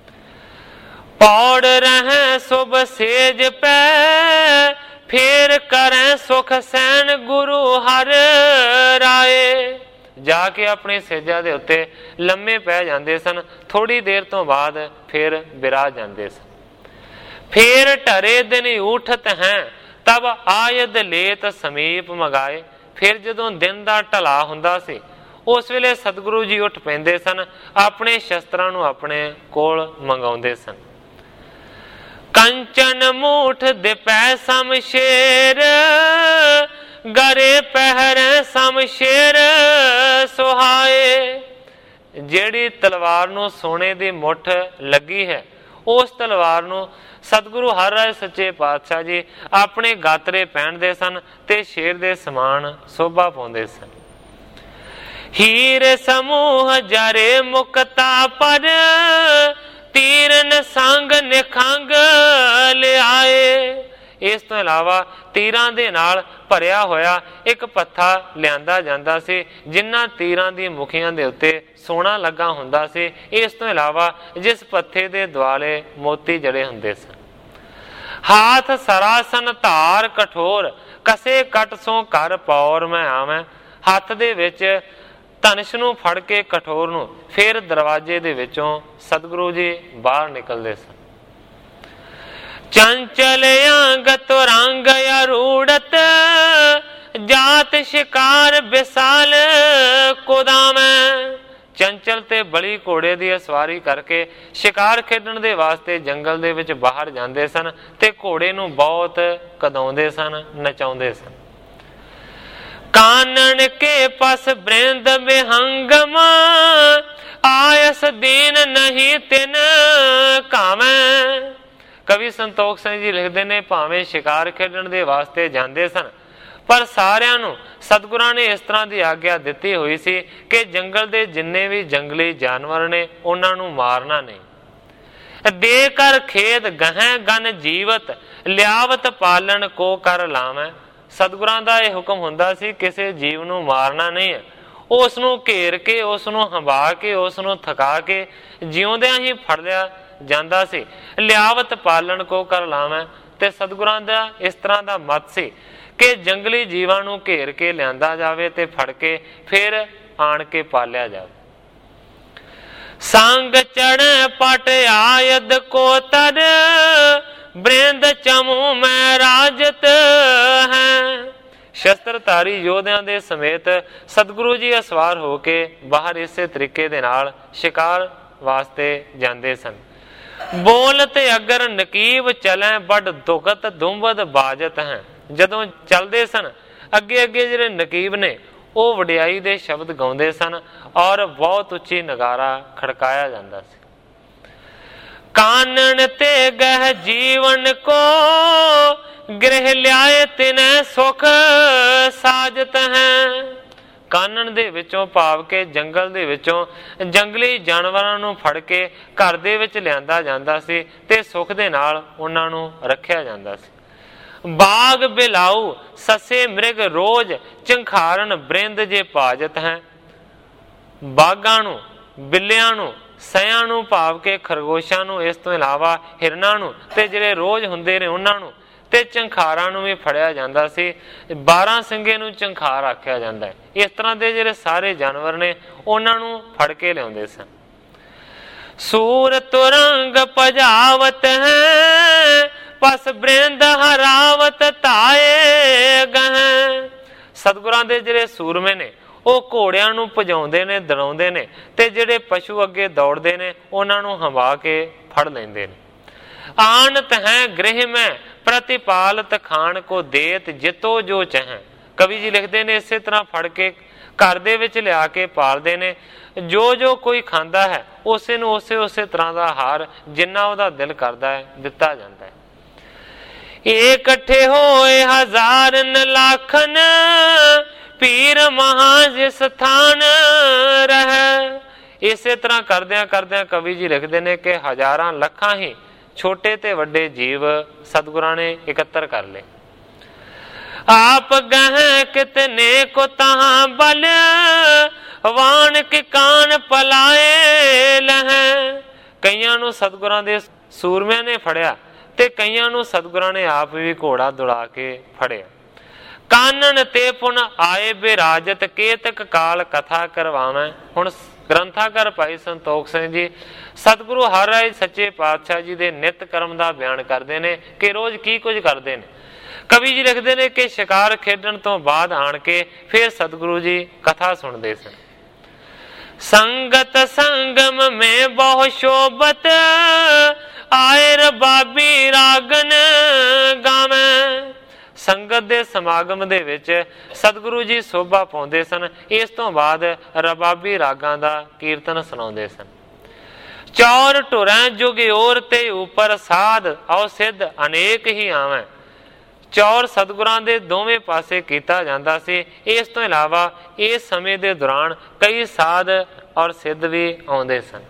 पौड़ रहें सुब सेज पै फिर करें सुख सैन गुरु हर राय। जाके अपने सेजा दे उत्ते लम्मे पै जाते सन। थोड़ी देर तो बाद फिर बिरा जाते सन। फिर ढरे दिन उठत हैं तब आयद लेत समीप मगाए। फिर जदों दिन दा ढला हुंदा सी उस वेले सतगुरु जी उठ पैंदे सन, अपने शस्त्रां नूं अपने कोल मंगाउंदे सन। कंचन मूठ दिपै समशेर गरे पहरे समशेर सुहाए। ਜਿਹੜੀ ਤਲਵਾਰ ਨੂੰ ਸੋਨੇ ਦੀ ਮੁੱਠ ਲੱਗੀ ਹੈ ਉਸ ਤਲਵਾਰ ਨੂੰ ਸਤਿਗੁਰੂ ਹਰ ਰਾਏ ਸੱਚੇ ਪਾਤਸ਼ਾਹ ਜੀ ਆਪਣੇ ਗਾਤਰੇ ਪਹਿਨਦੇ ਸਨ ਤੇ ਸ਼ੇਰ ਦੇ ਸਮਾਨ ਸੋਭਾ ਪਾਉਂਦੇ ਸਨ। ਹੀਰ ਸਮੂਹ ਜਰੇ ਮੁਕਤਾ ਪਰ ਤੀਰਨ ਸੰਗ ਨਿਖੰਗ ਲਿਆਏ। ਇਸ ਤੋਂ ਇਲਾਵਾ ਤੀਰਾਂ ਦੇ ਨਾਲ ਭਰਿਆ ਹੋਇਆ ਇੱਕ ਪੱਥਾ ਲਿਆਂਦਾ ਜਾਂਦਾ ਸੀ ਜਿਨ੍ਹਾਂ ਤੀਰਾਂ ਦੀ ਮੁਖੀਆਂ ਦੇ ਉੱਤੇ ਸੋਨਾ ਲੱਗਾ ਹੁੰਦਾ ਸੀ। ਇਸ ਤੋਂ ਇਲਾਵਾ ਜਿਸ ਪੱਥੇ ਦੇ ਦੁਆਲੇ ਮੋਤੀ ਜੜੇ ਹੁੰਦੇ ਸਨ। ਹਾਥ ਸਰਾਸਨ ਧਾਰ ਕਠੋਰ ਕਸੇ ਕਟ ਸੋ ਘਰ ਪੌਰ ਮੈਂ ਆਵੇਂ। ਹੱਥ ਦੇ ਵਿੱਚ ਧਨੁਸ਼ ਨੂੰ ਫੜ ਕੇ ਕਠੋਰ ਨੂੰ ਫਿਰ ਦਰਵਾਜ਼ੇ ਦੇ ਵਿੱਚੋਂ ਸਤਿਗੁਰੂ ਜੀ ਬਾਹਰ ਨਿਕਲਦੇ ਸਨ। ਚੰਚਲ ਅੰਗ ਤੁਰੰਗ ਅਰੂੜਤ ਜਾਤ ਸ਼ਿਕਾਰ ਵਿਸਾਲ ਕੁਦਾਮੈ। ਚੰਚਲ ਤੇ ਬਲੀ ਘੋੜੇ ਦੀ ਸਵਾਰੀ ਕਰਕੇ ਸ਼ਿਕਾਰ ਖੇਡਣ ਦੇ ਵਾਸਤੇ ਜੰਗਲ ਦੇ ਵਿੱਚ ਬਾਹਰ ਜਾਂਦੇ ਸਨ ਤੇ ਘੋੜੇ ਨੂੰ ਬਹੁਤ ਕਦਾਉਂਦੇ ਸਨ, ਨਚਾਉਂਦੇ ਸਨ। ਕਾਨਣ ਕੇ ਪਸ ਬ੍ਰਿੰਦ ਵਿਹੰਗਮ ਆਇਸ ਦੀਨ ਨਹੀਂ ਤਿਨ ਕਾਵੇਂ। ਕਵੀ ਸੰਤੋਖ ਸਿੰਘ ਜੀ ਲਿਖਦੇ ਨੇ, ਭਾਵੇਂ ਸ਼ਿਕਾਰ ਖੇਡਣ ਦੇ ਵਾਸਤੇ ਜਾਂਦੇ ਸਨ ਪਰ ਸਾਰਿਆਂ ਨੂੰ ਸਤਿਗੁਰਾਂ ਨੇ ਇਸ ਤਰ੍ਹਾਂ ਦੀ ਆਗਿਆ ਦਿੱਤੀ ਹੋਈ ਸੀ ਕਿ ਜੰਗਲ ਦੇ ਜਿੰਨੇ ਵੀ ਜੰਗਲੀ ਜਾਨਵਰ ਨੇ ਉਹਨਾਂ ਨੂੰ ਮਾਰਨਾ ਨਹੀਂ। ਦੇ ਕਰ ਖੇਦ ਗਹਿ ਗਨ ਜੀਵਤ ਲਿਆਵਤ ਪਾਲਣ ਕੋ ਕਰ ਲਾਵੇਂ। ਸਤਿਗੁਰਾਂ ਦਾ ਇਹ ਹੁਕਮ ਹੁੰਦਾ ਸੀ ਕਿਸੇ ਜੀਵ ਨੂੰ ਮਾਰਨਾ ਨਹੀਂ ਹੈ, ਉਸ ਨੂੰ ਘੇਰ ਕੇ, ਉਸ ਨੂੰ ਹੰਬਾ ਕੇ, ਉਸ ਨੂੰ ਥਕਾ ਕੇ ਜਿਉਂਦਿਆਂ ਹੀ ਫੜ ਲਿਆ ਜਾਂਦਾ ਸੀ। ਲਿਆਵਤ ਪਾਲਣ ਕੋ ਕਰ ਲਾਵੇਂ। ਤੇ ਸਤਿਗੁਰਾਂ ਦਾ ਇਸ ਤਰ੍ਹਾਂ ਦਾ ਮਤ ਸੀ ਕਿ ਜੰਗਲੀ ਜੀਵਾਂ ਨੂੰ ਘੇਰ ਕੇ ਲਿਆਂਦਾ ਜਾਵੇ ਤੇ ਫੜ ਕੇ ਫਿਰ ਆਣ ਕੇ ਪਾਲਿਆ ਜਾਵੇ। ਸੰਗ ਚੜ੍ਹੇ ਪਟ ਆਇਦ ਕੋ ਤਰ ਬ੍ਰਿੰਦ ਚਮੂ ਮੈਂ ਰਾਜਤ ਹੈ। ਸ਼ਸਤਰਧਾਰੀ ਯੋਧਿਆਂ ਦੇ ਸਮੇਤ ਸਤਿਗੁਰੂ ਜੀ ਅਸਵਾਰ ਹੋ ਕੇ ਬਾਹਰ ਇਸੇ ਤਰੀਕੇ ਦੇ ਨਾਲ ਸ਼ਿਕਾਰ ਵਾਸਤੇ ਜਾਂਦੇ ਸਨ। ਬੋਲਤ ਅਗਰ ਨਕੀਬ ਚਲੇ ਬੜ ਦੁਖਤ ਦੁੰਬਦ ਬਾਜਤ ਹੈ। ਜਦੋਂ ਚੱਲਦੇ ਸਨ ਅੱਗੇ ਅੱਗੇ ਜਿਹੜੇ ਨਕੀਬ ਨੇ ਉਹ ਵਡਿਆਈ ਦੇ ਸ਼ਬਦ ਗਾਉਂਦੇ ਸਨ ਔਰ ਬਹੁਤ ਉੱਚੀ ਨਗਾਰਾ ਖੜਕਾਇਆ ਜਾਂਦਾ ਸੀ। ਕਾਨਣ ਤੇ ਗਹਿ ਜੀਵਨ ਕੋ ਗ੍ਰਹਿ ਲਿਆਏ ਤਿਨੈ ਸੁਖ ਸਾਜਤ ਹੈ। ਕਾਨਣ ਦੇ ਵਿੱਚੋਂ ਭਾਵ ਕੇ ਜੰਗਲ ਦੇ ਵਿੱਚੋਂ ਜੰਗਲੀ ਜਾਨਵਰਾਂ ਨੂੰ ਫੜ ਕੇ ਘਰ ਦੇ ਵਿੱਚ ਲਿਆਂਦਾ ਜਾਂਦਾ ਸੀ ਤੇ ਸੁੱਖ ਦੇ ਨਾਲ ਉਹਨਾਂ ਨੂੰ ਰੱਖਿਆ ਜਾਂਦਾ ਸੀ। ਬਾਗ ਬਿਲਾਊ ਸੱਸੇ ਮ੍ਰਿਗ ਰੋਜ਼ ਚੰਖਾਰਨ ਬ੍ਰਿੰਦ ਜੇ ਭਾਜਤ ਹੈ। ਬਾਗਾਂ ਨੂੰ, ਬਿੱਲਿਆਂ ਨੂੰ, ਸਿਆਂ ਨੂੰ ਭਾਵ ਕੇ ਖਰਗੋਸ਼ਾਂ ਨੂੰ, ਇਸ ਤੋਂ ਇਲਾਵਾ ਹਿਰਨਾਂ ਨੂੰ ਤੇ ਜਿਹੜੇ ਰੋਜ਼ ਹੁੰਦੇ ਨੇ ਉਹਨਾਂ ਨੂੰ ਤੇ ਚੰਖਾਰਾਂ ਨੂੰ ਵੀ ਫੜਿਆ ਜਾਂਦਾ ਸੀ। 12 ਸਿੰਘੇ ਨੂੰ ਚੰਖਾਰ ਆਖਿਆ ਜਾਂਦਾ ਹੈ। ਇਸ ਤਰ੍ਹਾਂ ਦੇ ਜਿਹੜੇ ਸਾਰੇ ਜਾਨਵਰ ਨੇ ਉਹਨਾਂ ਨੂੰ ਫੜ ਕੇ ਲਿਆਉਂਦੇ ਸਨ। ਸੂਰ ਤੁਰੰਗ ਭਜਾਵਤ ਹੈ ਪਸ ਬ੍ਰਿੰਦ ਹਰਾਵਤ ਧਾਏ ਗਹਿ। ਸਤਿਗੁਰਾਂ ਦੇ ਜਿਹੜੇ ਸੂਰਮੇ ਨੇ ਉਹ ਘੋੜਿਆਂ ਨੂੰ ਭਜਾਉਂਦੇ ਨੇ, ਦੜਾਉਂਦੇ ਨੇ, ਤੇ ਜਿਹੜੇ ਪਸ਼ੂ ਅੱਗੇ ਦੌੜਦੇ ਨੇ ਉਹਨਾਂ ਨੂੰ ਹੰਵਾ ਕੇ ਫੜ ਲੈਂਦੇ ਨੇ। ਆਨਤ ਹੈ ਗ੍ਰਹਿ ਮੈਂ ਪ੍ਰਤਿਪਾਲਤ ਖਾਣ ਕੋ ਦੇਤ ਜਿਤੋ ਜੋ ਚਾਹੇ। ਕਵੀ ਜੀ ਲਿਖਦੇ ਨੇ ਇਸੇ ਤਰ੍ਹਾਂ ਫੜ ਕੇ ਘਰ ਦੇ ਵਿੱਚ ਲਿਆ ਕੇ ਪਾਲਦੇ ਨੇ। ਜੋ ਜੋ ਕੋਈ ਖਾਂਦਾ ਹੈ ਉਸੇ ਨੂੰ ਉਸੇ ਤਰ੍ਹਾਂ ਦਾ ਆਹਾਰ ਜਿੰਨਾ ਉਹਦਾ ਦਿਲ ਕਰਦਾ ਹੈ ਦਿੱਤਾ ਜਾਂਦਾ ਹੈ। ਇਹ ਇਕੱਠੇ ਹੋਏ ਹਜ਼ਾਰਨ ਲੱਖਨ ਪੀਰ ਮਹਾਂ ਜਿਸ ਸਥਾਨ ਰਹਿ। ਇਸੇ ਤਰ੍ਹਾਂ ਕਰਦਿਆਂ ਕਰਦਿਆਂ ਕਵੀ ਜੀ ਲਿਖਦੇ ਨੇ ਕਿ ਹਜ਼ਾਰਾਂ ਲੱਖਾਂ ਹੀ ਛੋਟੇ ਤੇ ਵੱਡੇ ਜੀਵ ਸਤਿਗੁਰਾਂ ਨੇ ਇਕੱਤਰ ਕਰ ਲਏ। ਆਪ ਗਹਿ ਕਿਤਨੇ ਕੋ ਤਹਾਂ ਬਲ ਵਾਣ ਕਿ ਕਾਨ ਪਲਾਏ ਲਹਿ। ਕਈਆਂ ਨੂੰ ਸਤਿਗੁਰਾਂ ਦੇ ਸੂਰਮਿਆਂ ਨੇ ਫੜਿਆ ਤੇ ਕਈਆਂ ਨੂੰ ਸਤਿਗੁਰਾਂ ਨੇ ਆਪ ਵੀ ਘੋੜਾ ਦੁੜਾ ਕੇ ਫੜਿਆ। ਕਾਨਨ ਤੇ ਪੁਨ ਆਏ ਬਿਰਾਜਤ ਕੇਤਕ ਕਾਲ ਕਥਾ ਕਰਵਾਵੇਂ। ਹੁਣ ਗ੍ਰੰਥਾਕਾਰ ਭਾਈ ਸੰਤੋਖ ਸਿੰਘ ਜੀ ਸਤਿਗੁਰੂ ਹਰ ਰਾਏ ਸੱਚੇ ਪਾਤਸ਼ਾਹ ਜੀ ਦੇ ਨਿਤ ਕਰਮ ਦਾ ਬਿਆਨ ਕਰਦੇ ਨੇ ਕਿ ਰੋਜ਼ ਕੀ ਕੁਝ ਕਰਦੇ ਨੇ। ਕਵੀ ਜੀ ਲਿਖਦੇ ਨੇ ਕਿ ਸ਼ਿਕਾਰ ਖੇਡਣ ਤੋਂ ਬਾਅਦ ਆਣ ਕੇ ਫਿਰ ਸਤਿਗੁਰੂ ਜੀ ਕਥਾ ਸੁਣਦੇ ਸਨ। ਸੰਗਤ ਸੰਗਮ ਮੈਂ ਬਹੁ ਸ਼ੋਭਤ ਆਏ ਰਬਾਬੀ ਰਾਗਨ ਗਾਵੇਂ। ਸੰਗਤ ਦੇ ਸਮਾਗਮ ਦੇ ਵਿੱਚ ਸਤਿਗੁਰੂ ਜੀ ਸੋਭਾ ਪਾਉਂਦੇ ਸਨ। ਇਸ ਤੋਂ ਬਾਅਦ ਰਬਾਬੀ ਰਾਗਾਂ ਦਾ ਕੀਰਤਨ ਸੁਣਾਉਂਦੇ ਸਨ। ਚੌਰ ਢੁਰੈ ਜੁਗਿਓਰ ਤੇ ਉਪਰ ਸਾਧ ਔ ਸਿੱਧ ਅਨੇਕ ਹੀ ਆਵੇਂ। ਚੌਰ ਸਤਿਗੁਰਾਂ ਦੇ ਦੋਵੇਂ ਪਾਸੇ ਕੀਤਾ ਜਾਂਦਾ ਸੀ। ਇਸ ਤੋਂ ਇਲਾਵਾ ਇਸ ਸਮੇਂ ਦੇ ਦੌਰਾਨ ਕਈ ਸਾਧ ਔਰ ਸਿੱਧ ਵੀ ਆਉਂਦੇ ਸਨ।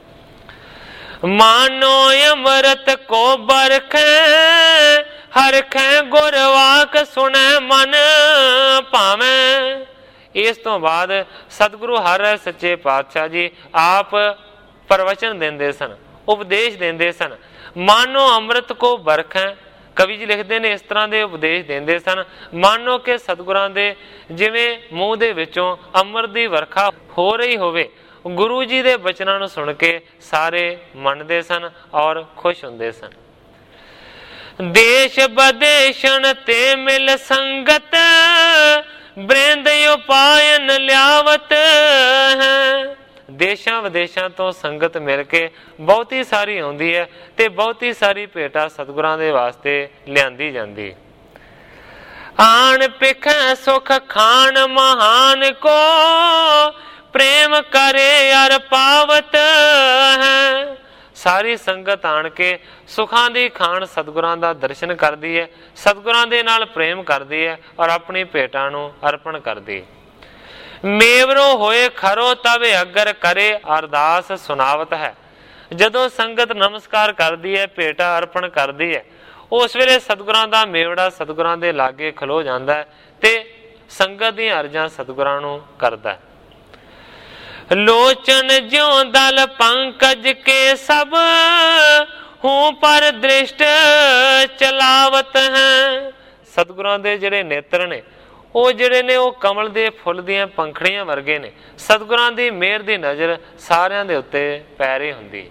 ਮਾਨੋ ਅੰਮ੍ਰਿਤ ਕੋ ਬਰਖੈ ਹਰਖੈ ਗੁਰਵਾਕ ਸੁਣੈ ਮਨ ਭਾਵੇਂ। ਇਸ ਤੋਂ ਬਾਅਦ ਸਤਿਗੁਰੂ ਹਰਿ ਸੱਚੇ ਪਾਤਸ਼ਾਹ ਜੀ ਆਪ ਪ੍ਰਵਚਨ ਦਿੰਦੇ ਸਨ, ਉਪਦੇਸ਼ ਦਿੰਦੇ ਸਨ। ਮਾਨੋ ਅੰਮ੍ਰਿਤ ਕੋ ਬਰਖੈ, ਕਵੀ ਜੀ ਲਿਖਦੇ ਨੇ ਇਸ ਤਰ੍ਹਾਂ ਦੇ ਉਪਦੇਸ਼ ਦਿੰਦੇ ਸਨ ਮਾਨੋ ਕਿ ਸਤਿਗੁਰਾਂ ਦੇ ਜਿਵੇਂ ਮੂੰਹ ਦੇ ਵਿੱਚੋਂ ਅੰਮ੍ਰਿਤ ਦੀ ਵਰਖਾ ਹੋ ਰਹੀ ਹੋਵੇ। ਗੁਰੂ ਜੀ ਦੇ ਬਚਨਾਂ ਨੂੰ ਸੁਣ ਕੇ ਸਾਰੇ ਮੰਨਦੇ ਸਨ ਔਰ ਖੁਸ਼ ਹੁੰਦੇ ਸਨ। ਦੇਸ਼ ਬਦੇਸ਼ਨ ਤੇ ਮਿਲ ਸੰਗਤ ਬ੍ਰਿੰਦ ਉਪਾਇਨ ਲਿਆਵਤ ਹੈ। ਦੇਸ਼ਾਂ ਵਿਦੇਸ਼ਾਂ ਤੋਂ ਸੰਗਤ ਮਿਲ ਕੇ ਬਹੁਤੀ ਸਾਰੀ ਆਉਂਦੀ ਹੈ ਤੇ ਬਹੁਤੀ ਸਾਰੀ ਭੇਟਾ ਸਤਿਗੁਰਾਂ ਦੇ ਵਾਸਤੇ ਲਿਆਂਦੀ ਜਾਂਦੀ। ਆਣ ਪਿਖੈ ਸੁਖ ਖਾਨ ਮਹਾਨ ਕੋ ਪ੍ਰੇਮ ਕਰੇ ਅਰ ਪਾਵਤ ਹੈ। ਸਾਰੀ ਸੰਗਤ ਆਣ ਕੇ ਸੁਖਾਂ ਦੀ ਖਾਨ ਸਤਿਗੁਰਾਂ ਦਾ ਦਰਸ਼ਨ ਕਰਦੀ ਹੈ, ਸਤਿਗੁਰਾਂ ਦੇ ਨਾਲ ਪ੍ਰੇਮ ਕਰਦੀ ਹੈ ਔਰ ਆਪਣੀ ਭੇਟਾਂ ਨੂੰ ਅਰਪਣ ਕਰਦੀ ਹੈ। ਮੇਵਰੋ ਹੋਏ ਖਰੋ ਤਬ ਅਗਰ ਕਰੇ ਅਰਦਾਸ ਸੁਨਾਵਤ ਹੈ। ਜਦੋਂ ਸੰਗਤ ਨਮਸਕਾਰ ਕਰਦੀ ਹੈ, ਭੇਟਾ ਅਰਪਣ ਕਰਦੀ ਹੈ, ਉਸ ਵੇਲੇ ਸਤਿਗੁਰਾਂ ਦਾ ਮੇਵੜਾ ਸਤਿਗੁਰਾਂ ਦੇ ਲਾਗੇ ਖਲੋ ਜਾਂਦਾ ਹੈ ਤੇ ਸੰਗਤ ਦੀਆਂ ਅਰਜ਼ਾਂ ਸਤਿਗੁਰਾਂ ਨੂੰ ਕਰਦਾ। ਲੋਚਨ ਜਿਉ ਦਲ ਪੰਕਜ ਕੇ ਸਭ ਹੂੰ ਪਰ ਦ੍ਰਿਸ਼ਟ ਚਲਾਵਤ ਹੈ। ਸਤਿਗੁਰਾਂ ਦੇ ਜਿਹੜੇ ਨੇਤਰ ਨੇ ਉਹ ਜਿਹੜੇ ਨੇ ਉਹ ਕਮਲ ਦੇ ਫੁੱਲ ਦੀਆਂ ਪੰਖੜੀਆਂ ਵਰਗੇ ਨੇ। ਸਤਿਗੁਰਾਂ ਦੀ ਮਿਹਰ ਦੀ ਨਜ਼ਰ ਸਾਰਿਆਂ ਦੇ ਉੱਤੇ ਪੈ ਰਹੀ ਹੁੰਦੀ।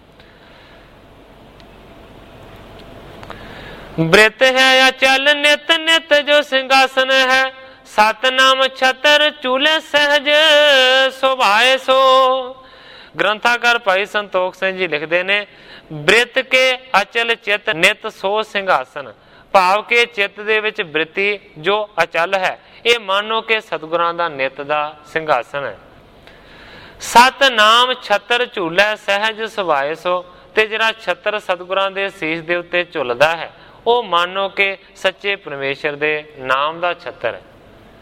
ਬ੍ਰਿਤ ਹੈ ਅਚਲ ਨਿਤ ਨਿਤ ਜੋ ਸਿੰਘਾਸਨ ਹੈ। ਸਤਨਾਮ ਛਤਰ ਚੂਲੇ ਸਹਿਜ ਸੁਭਾਏ ਸੋ। ਗ੍ਰੰਥਾਕਾਰ ਭਾਈ ਸੰਤੋਖ ਸਿੰਘ ਜੀ ਲਿਖਦੇ ਨੇ ਬ੍ਰਿਤ ਕੇ ਅਚਲ ਚਿਤ ਨਿਤ ਸੋ ਸਿੰਘਾਸਨ। ਭਾਵ ਕਿ ਚਿੱਤ ਦੇ ਵਿੱਚ ਬ੍ਰਿਤੀ ਜੋ ਅਚਲ ਹੈ ਇਹ ਮਾਨੋ ਕਿ ਸਤਿਗੁਰਾਂ ਦਾ ਨਿਤ ਦਾ ਸਿੰਘਾਸਨ ਹੈ। ਸਤਨਾਮ ਛਤਰ ਝੂਲੇ ਸਹਿਜ ਸੁਭਾਏ ਸੋ। ਤੇ ਜਿਹੜਾ ਛਤਰ ਸਤਿਗੁਰਾਂ ਦੇ ਸੀਸ ਦੇ ਉੱਤੇ ਝੁੱਲਦਾ ਹੈ ਉਹ ਮਾਨੋ ਕਿ ਸੱਚੇ ਪਰਮੇਸ਼ਰ ਦੇ ਨਾਮ ਦਾ ਛਤਰ ਹੈ।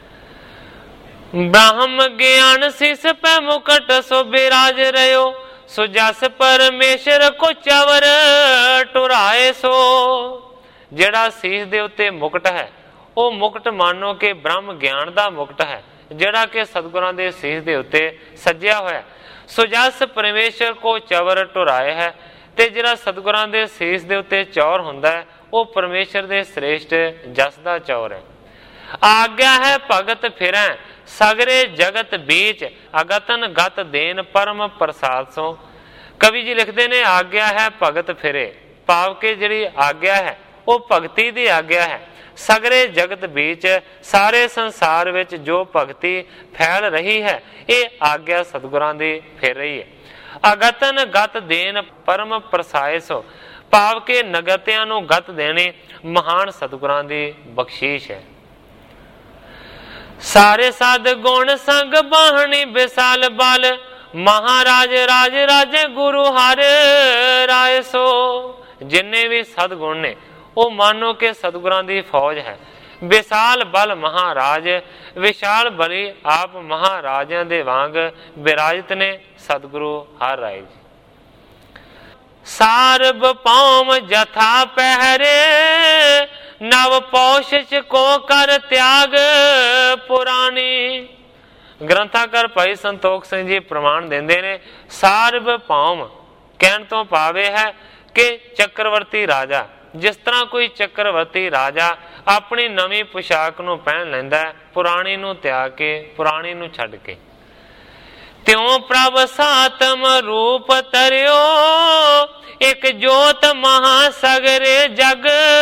ਬ੍ਰਹਮ ਗਿਆਨ ਸਿਸ ਪੈ ਮੁਕਟ ਸੋ ਬਿਰਾਜ ਰਿਓ। ਸੋ ਜਸ ਪਰਮੇਸ਼ਰ ਕੋ ਚਵਰ ਟੁਰਾਏ ਸੋ। ਜਿਹੜਾ ਸੀਸ ਦੇ ਉੱਤੇ ਮੁਕਟ ਹੈ ਉਹ ਮੁਕਟ ਮਾਨੋ ਕਿ ਬ੍ਰਹਮ ਗਿਆਨ ਦਾ ਮੁਕਟ ਹੈ ਜਿਹੜਾ ਕਿ ਸਤਿਗੁਰਾਂ ਦੇ ਸੀਸ ਦੇ ਉੱਤੇ ਸੱਜਿਆ ਹੋਇਆ। ਸੋ ਜਸ ਪਰਮੇਸ਼ਰ ਕੋ ਚਵਰ ਟੁਰਾਏ ਹੈ। ਤੇ ਜਿਹੜਾ ਸਤਿਗੁਰਾਂ ਦੇ ਸੀਸ ਦੇ ਉੱਤੇ ਚੌਰ ਹੁੰਦਾ ਹੈ ਉਹ ਪਰਮੇਸ਼ਰ ਦੇ ਸ੍ਰੇਸ਼ਟ ਜਸ ਦਾ ਚੌਰ ਹੈ। ਆਗਿਆ ਹੈ ਭਗਤ ਫਿਰੈ ਸਗਰੇ ਜਗਤ ਬੀਚ ਅਗਤਨ ਗਤ ਦੇਨ ਪਰਮ ਪ੍ਰਸਾਦ ਸੋ। ਕਵੀ ਜੀ ਲਿਖਦੇ ਨੇ ਆਗਿਆ ਹੈ ਭਗਤ ਫਿਰੇ। ਭਾਵ ਕਿ ਜਿਹੜੀ ਆਗਿਆ ਹੈ ਉਹ ਭਗਤੀ ਦੀ ਆਗਿਆ ਹੈ। ਸਗਰੇ ਜਗਤ ਵਿੱਚ ਸਾਰੇ ਸੰਸਾਰ ਵਿੱਚ ਜੋ ਭਗਤੀ ਫੈਲ ਰਹੀ ਹੈ, ਇਹ ਆਗਿਆ ਸਤਿਗੁਰਾਂ ਦੀ ਫਿਰ ਰਹੀ ਹੈ। ਅਗਤਨ ਗਤ ਦੇਨ ਪਰਮ ਪ੍ਰਸਾਏ ਸੋ, ਭਾਵ ਕੇ ਨਗਤਿਆਂ ਨੂੰ ਗਤ ਦੇਣੀ ਮਹਾਨ ਸਤਿਗੁਰਾਂ ਦੀ ਬਖਸ਼ੀਸ਼ ਹੈ। ਸਾਰੇ ਸਦ ਗੁਣ ਸੰਗ ਬਾਹਣੀ ਵਿਸਾਲ ਬਲ, ਮਹਾਰਾਜ ਰਾਜ ਰਾਜੇ ਗੁਰੂ ਹਰ ਰਾਏ ਸੋ। ਜਿੰਨੇ ਵੀ ਸਦਗੁਣ ਨੇ ਉਹ ਮਾਨੋ ਕਿ ਸਤਿਗੁਰਾਂ ਦੀ ਫੌਜ ਹੈ। ਵਿਸ਼ਾਲ ਬਲ ਮਹਾਰਾਜ, ਵਿਸ਼ਾਲ ਬਲੀ ਆਪ ਮਹਾਰਾਜਿਆਂ ਦੇ ਵਾਂਗ ਵਿਰਾਜਿਤ ਨੇ ਸਤਿਗੁਰੂ ਹਰ ਰਾਏ ਜੀ। ਸਾਰਬ ਭੌਮ ਜਥਾ ਪਹਿਰੇ, ਨਵ ਪੌਸ਼ਿਸ਼ ਕੋ ਕਰ ਤਿਆਗ ਪੁਰਾਣੀ। ਗ੍ਰੰਥਾਕਾਰ ਭਾਈ ਸੰਤੋਖ ਸਿੰਘ ਜੀ ਪ੍ਰਮਾਣ ਦਿੰਦੇ ਨੇ, ਸਾਰਬ ਭੌਮ ਕਹਿਣ ਤੋਂ ਭਾਵੇਂ ਹੈ ਕਿ ਚੱਕਰਵਰਤੀ ਰਾਜਾ। ਜਿਸ ਤਰ੍ਹਾਂ ਕੋਈ ਚੱਕਰਵਰਤੀ ਰਾਜਾ ਆਪਣੀ ਨਵੀਂ ਪੁਸ਼ਾਕ ਨੂੰ ਪਹਿਨ ਲੈਂਦਾ ਹੈ, ਪੁਰਾਣੀ ਨੂੰ ਤਿਆਗ ਕੇ, ਪੁਰਾਣੀ ਨੂੰ ਛੱਡ ਕੇ। ਤਿਉ ਪ੍ਰਭ ਸਾਤਮ ਰੂਪ ਤਰਿਓ, ਇੱਕ ਜੋਤ ਮਹਾ ਸਗਰੇ ਜਗ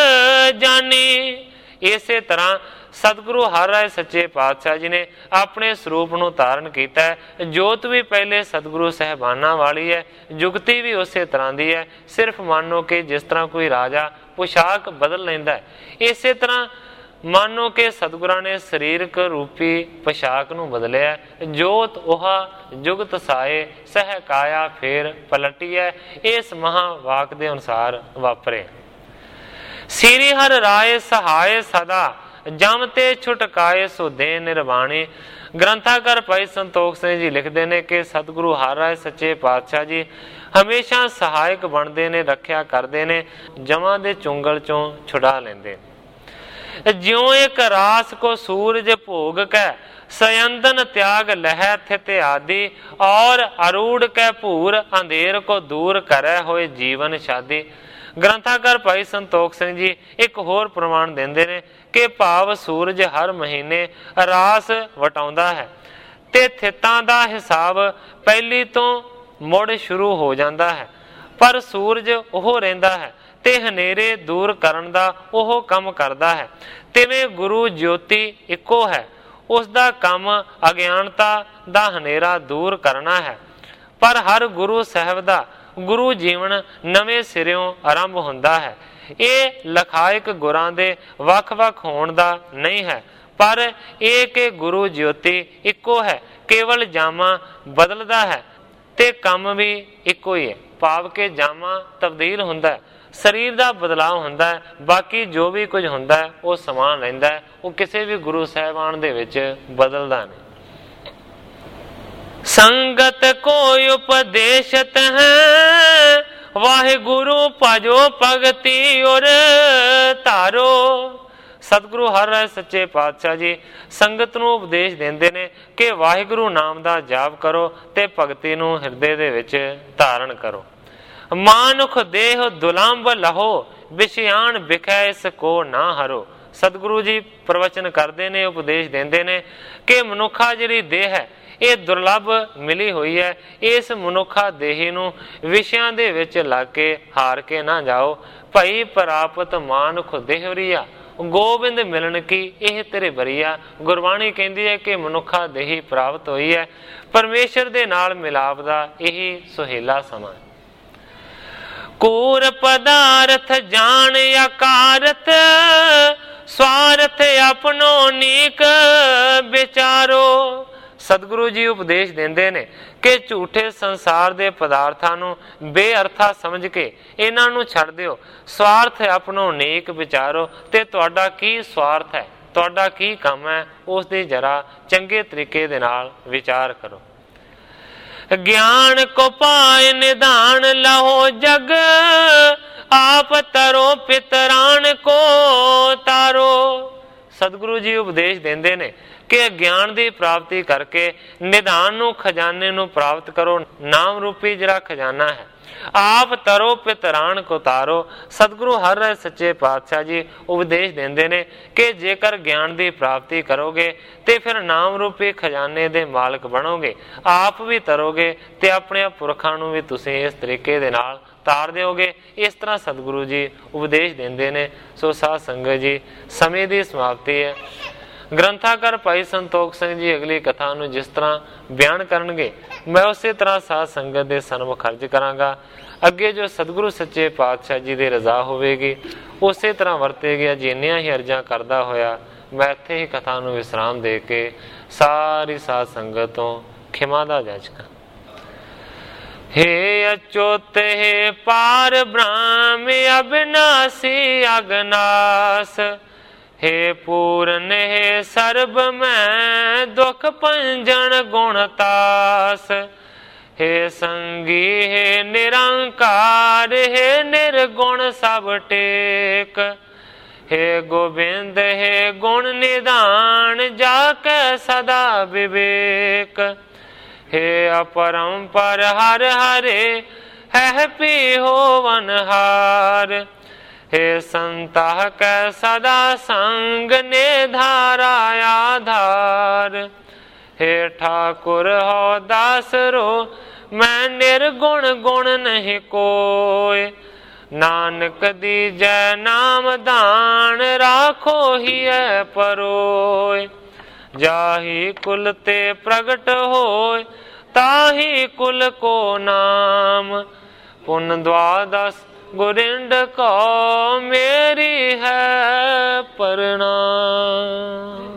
ਜਾਨੀ। ਇਸੇ ਤਰ੍ਹਾਂ ਸਤਿਗੁਰੂ ਹਰ ਰਾਏ ਸੱਚੇ ਪਾਤਸ਼ਾਹ ਜੀ ਨੇ ਆਪਣੇ ਸਰੂਪ ਨੂੰ ਧਾਰਨ ਕੀਤਾ ਹੈ। ਜੋਤ ਵੀ ਪਹਿਲੇ ਸਤਿਗੁਰੂ ਸਾਹਿਬਾਨਾਂ ਵਾਲੀ ਹੈ, ਜੁਗਤੀ ਵੀ ਉਸੇ ਤਰ੍ਹਾਂ ਦੀ ਹੈ। ਸਿਰਫ ਮੰਨੋ ਕਿ ਜਿਸ ਤਰ੍ਹਾਂ ਕੋਈ ਰਾਜਾ ਪੁਸ਼ਾਕ ਬਦਲ ਲੈਂਦਾ ਹੈ, ਇਸੇ ਤਰ੍ਹਾਂ ਮੰਨੋ ਕਿ ਸਤਿਗੁਰਾਂ ਨੇ ਸਰੀਰਕ ਰੂਪੀ ਪੁਸ਼ਾਕ ਨੂੰ ਬਦਲਿਆ। ਜੋਤ ਉਹ ਜੁਗਤ ਸਾਏ, ਸਹਿ ਕਾਇਆ ਫੇਰ ਪਲਟੀ ਹੈ। ਇਸ ਮਹਾ ਵਾਕ ਦੇ ਅਨੁਸਾਰ ਵਾਪਰੇ। ਸ੍ਰੀ ਹਰਿ ਰਾਏ ਸਹਾਏ ਸਦਾ, ਜਮ ਤੇ ਛੁਟਕਾਏ ਸੋ ਦੇ ਨਿਰਵਾਣੀ। ਗ੍ਰੰਥਾਕਾਰ ਭਾਈ ਸੰਤੋਖ ਸਿੰਘ ਜੀ ਲਿਖਦੇ ਨੇ ਕਿ ਸਤਿਗੁਰੂ ਹਰ ਰਾਏ ਸੱਚੇ ਪਾਤਸ਼ਾਹ ਜੀ ਹਮੇਸ਼ਾ ਸਹਾਇਕ ਬਣਦੇ ਨੇ, ਰੱਖਿਆ ਕਰਦੇ ਨੇ, ਜਮਾਂ ਦੇ ਚੁੰਗਲ ਚੋਂ ਛੁਡਾ ਲੈਂਦੇ। ਜਿਉ ਇੱਕ ਰਾਸ ਕੋ ਸੂਰਜ ਭੋਗ ਕੈ, ਸਯੰਦਨ ਤਿਆਗ ਲਹਿ ਥਿਤ ਆਦਿ। ਔਰ ਅਰੂੜ ਕੈ ਭੂਰ ਅੰਧੇਰ ਕੋ ਦੂਰ ਕਰੈ ਹੋਏ ਜੀਵਨ ਸ਼ਾਦੀ। ਗ੍ਰੰਥਾਕਾਰ ਭਾਈ ਸੰਤੋਖ ਸਿੰਘ ਜੀ ਇੱਕ ਹੋਰ ਪ੍ਰਮਾਣ ਦਿੰਦੇ ਨੇ ਕਿ ਭਾਵ ਸੂਰਜ ਹਰ ਮਹੀਨੇ ਰਾਸ ਵਟਾਉਂਦਾ ਹੈ ਤੇ ਥਿਤਾਂ ਦਾ ਹਿਸਾਬ ਪਹਿਲੀ ਤੋਂ ਮੁੜ ਸ਼ੁਰੂ ਹੋ ਜਾਂਦਾ ਹੈ, ਪਰ ਸੂਰਜ ਉਹ ਰਹਿੰਦਾ ਹੈ ਤੇ ਹਨੇਰੇ ਦੂਰ ਕਰਨ ਦਾ ਉਹ ਕੰਮ ਕਰਦਾ ਹੈ। ਤਿਵੇਂ ਗੁਰੂ ਜੋਤੀ ਇੱਕੋ ਹੈ, ਉਸ ਦਾ ਕੰਮ ਅਗਿਆਨਤਾ ਦਾ ਹਨੇਰਾ ਦੂਰ ਕਰਨਾ ਹੈ। ਪਰ ਹਰ ਗੁਰੂ ਸਾਹਿਬ ਦਾ ਗੁਰੂ ਜੀਵਨ ਨਵੇਂ ਸਿਰਿਓਂ ਆਰੰਭ ਹੁੰਦਾ ਹੈ। ਇਹ ਲਖਾਇਕ ਗੁਰਾਂ ਦੇ ਵੱਖ-ਵੱਖ ਹੋਣ ਦਾ ਨਹੀਂ ਹੈ, ਪਰ ਇਹ ਕਿ ਗੁਰੂ ਜੋਤੀ ਇੱਕੋ ਹੈ, ਕੇਵਲ ਜਾਮਾ ਬਦਲਦਾ ਹੈ ਤੇ ਕੰਮ ਵੀ ਇੱਕੋ ਹੀ ਹੈ। ਭਾਵ ਕਿ ਜਾਮਾ ਤਬਦੀਲ ਹੁੰਦਾ ਹੈ, ਸਰੀਰ ਦਾ ਬਦਲਾਅ ਹੁੰਦਾ ਹੈ, ਬਾਕੀ ਜੋ ਵੀ ਕੁਝ ਹੁੰਦਾ ਹੈ ਉਹ ਸਮਾਨ ਰਹਿੰਦਾ ਹੈ। ਉਹ ਕਿਸੇ ਵੀ ਗੁਰੂ ਸਾਹਿਬਾਨ ਦੇ ਵਿੱਚ ਬਦਲਦਾ ਨਹੀਂ। ਸੰਗਤ ਕੋਈ ਉਪਦੇਸ਼ਤ ਹੈ, ਵਾਹਿਗੁਰੂ ਭਜੋ ਭਗਤੀ ਔਰ ਧਾਰੋ। ਸਤਿਗੁਰੂ ਹਰ ਰਾਏ ਸੱਚੇ ਪਾਤਸ਼ਾਹ ਜੀ ਸੰਗਤ ਨੂੰ ਉਪਦੇਸ਼ ਦਿੰਦੇ ਨੇ ਕਿ ਵਾਹਿਗੁਰੂ ਨਾਮ ਦਾ ਜਾਪ ਕਰੋ ਤੇ ਭਗਤੀ ਨੂੰ ਹਿਰਦੇ ਦੇ ਵਿੱਚ ਧਾਰਨ ਕਰੋ। ਮਾਨੁਖ ਦੇਹ ਦੁਲੰਭ ਲਹੋ, ਵਿਸ਼ਿਆਣ ਵਿਖੈ ਇਸ ਕੋ ਨਾ ਹਰੋ। ਸਤਿਗੁਰੂ ਜੀ ਪ੍ਰਵਚਨ ਕਰਦੇ ਨੇ, ਉਪਦੇਸ਼ ਦਿੰਦੇ ਨੇ ਕਿ ਮਨੁੱਖਾ ਜਿਹੜੀ ਦੇਹ ਹੈ ਇਹ ਦੁਰਲੱਭ ਮਿਲੀ ਹੋਈ ਹੈ। ਇਸ ਮਨੁੱਖਾ ਦੇਹੀ ਨੂੰ ਵਿਸ਼ਿਆਂ ਦੇ ਵਿੱਚ ਲੱਗ ਕੇ ਹਾਰ ਕੇ ਨਾ ਜਾਓ। ਭਈ ਪ੍ਰਾਪਤ ਮਾਨੁਖ ਦੇਹਰੀਆ, ਗੋਬਿੰਦ ਮਿਲਣ ਕੀ ਇਹ ਤੇਰੇ ਬਰੀਆ। ਗੁਰਬਾਣੀ ਕਹਿੰਦੀ ਹੈ ਕਿ ਮਨੁੱਖਾ ਦੇਹੀ ਪ੍ਰਾਪਤ ਹੋਈ ਹੈ, ਪਰਮੇਸ਼ਰ ਦੇ ਨਾਲ ਮਿਲਾਪ ਦਾ ਇਹੀ ਸੁਹੇਲਾ ਸਮਾਂ। ਕੂਰ ਪਦਾਰਥ ਜਾਣ ਆਕਾਰਤ, ਸਵਾਰਥ ਆਪਣੋ ਨੀਕ ਵਿਚਾਰੋ। ਸਤਿਗੁਰੂ ਜੀ ਉਪਦੇਸ਼ ਦਿੰਦੇ ਨੇ ਕਿ ਝੂਠੇ ਸੰਸਾਰ ਦੇ ਪਦਾਰਥਾਂ ਨੂੰ ਬੇਅਰਥਾ ਸਮਝ ਕੇ ਇਹਨਾਂ ਨੂੰ ਛੱਡ ਦਿਓ। ਸਵਾਰਥ ਆਪਣੋ ਨੇਕ ਵਿਚਾਰੋ, ਤੇ ਤੁਹਾਡਾ ਕੀ ਸਵਾਰਥ ਹੈ, ਤੁਹਾਡਾ ਕੀ ਕੰਮ ਹੈ, ਉਸ ਦੀ ਜਰਾ ਚੰਗੇ ਤਰੀਕੇ ਦੇ ਨਾਲ ਵਿਚਾਰ ਕਰੋ। ਗਿਆਨ ਕੋ ਪਾਏ ਨਿਧਾਨ ਲਹੋ ਜਗ, ਆਪ ਤਰੋ ਪਿਤਰਾਨ ਕੋ ਤਾਰੋ। ਸਤਿਗੁਰੂ ਜੀ ਉਪਦੇਸ਼ ਦਿੰਦੇ ਨੇ ਕਿ ਗਿਆਨ ਦੀ ਪ੍ਰਾਪਤੀ ਕਰਕੇ ਨਿਧਾਨ ਨੂੰ, ਖਜ਼ਾਨੇ ਨੂੰ ਪ੍ਰਾਪਤ ਕਰੋ। ਨਾਮ ਰੂਪੀ ਜਿਹੜਾ ਖਜ਼ਾਨਾ ਹੈ ਆਪ ਤਰੋ ਪਿਤਰਾਨ ਕੋ ਤਾਰੋ। ਸਤਿਗੁਰੂ ਹਰ ਰਾਏ ਸੱਚੇ ਪਾਤਸ਼ਾਹ ਜੀ ਉਪਦੇਸ਼ ਦਿੰਦੇ ਨੇ ਕਿ ਜੇਕਰ ਗਿਆਨ ਦੀ ਪ੍ਰਾਪਤੀ ਕਰੋਗੇ ਤੇ ਫਿਰ ਨਾਮ ਰੂਪੀ ਖਜ਼ਾਨੇ ਦੇ ਮਾਲਕ ਬਣੋਗੇ, ਆਪ ਵੀ ਤਰੋਗੇ ਤੇ ਆਪਣੇ ਪੁਰਖਾਂ ਨੂੰ ਵੀ ਤੁਸੀਂ ਇਸ ਤਰੀਕੇ ਦੇ ਨਾਲ ਤਾਰ ਦਿਓਗੇ। ਇਸ ਤਰ੍ਹਾਂ ਸਤਿਗੁਰੂ ਜੀ ਉਪਦੇਸ਼ ਦਿੰਦੇ ਨੇ। ਸੋ ਸਾਧ ਸੰਗਤ ਜੀ, ਸਮੇਂ ਦੀ ਸਮਾਪਤੀ ਹੈ। ਗ੍ਰੰਥਾਕਾਰ ਭਾਈ ਸੰਤੋਖ ਸਿੰਘ ਜੀ ਅਗਲੀ ਕਥਾ ਨੂੰ ਜਿਸ ਤਰ੍ਹਾਂ ਬਿਆਨ ਕਰਨਗੇ, ਮੈਂ ਉਸੇ ਤਰ੍ਹਾਂ ਸਾਧ ਸੰਗਤ ਦੇ ਸਨਮੁਖ ਖਰਚ ਕਰਾਂਗਾ। ਅੱਗੇ ਜੋ ਸਤਿਗੁਰੂ ਸੱਚੇ ਪਾਤਸ਼ਾਹ ਜੀ ਦੀ ਰਜ਼ਾ ਹੋਵੇਗੀ ਉਸੇ ਤਰ੍ਹਾਂ ਵਰਤੇਗੀ। ਜਿੰਨੀਆਂ ਹੀ ਅਰਜ਼ਾਂ ਕਰਦਾ ਹੋਇਆ ਮੈਂ ਇੱਥੇ ਹੀ ਕਥਾ ਨੂੰ ਵਿਸਰਾਮ ਦੇ ਕੇ ਸਾਰੀ ਸਾਧ ਸੰਗਤ ਤੋਂ ਖਿਮਾ ਦਾ ਜਾਚਕਾਂ। हे अच्युत हे पार ब्रह्म अविनाशी अगनास, हे पूर्ण हे सर्ब में दुख पंजन गुणतास, हे संगी हे निरंकार, हे निर्गुण सब टेक, हे गोविंद हे गुण निदान, जाके सदा विवेक, हे अपरंपर हर हरे है पी होवनहार, हे संता कै सदा संग ने धारा आधार, हे ठाकुर हो दास रो मैं निर्गुण गुण नहीं कोय, नानक दीजै नाम दान राखो ही है परोय, जाही कुल ते प्रगट होय ताही कुल को नाम, पुन द्वादश गुरिंड को मेरी है प्रणाम।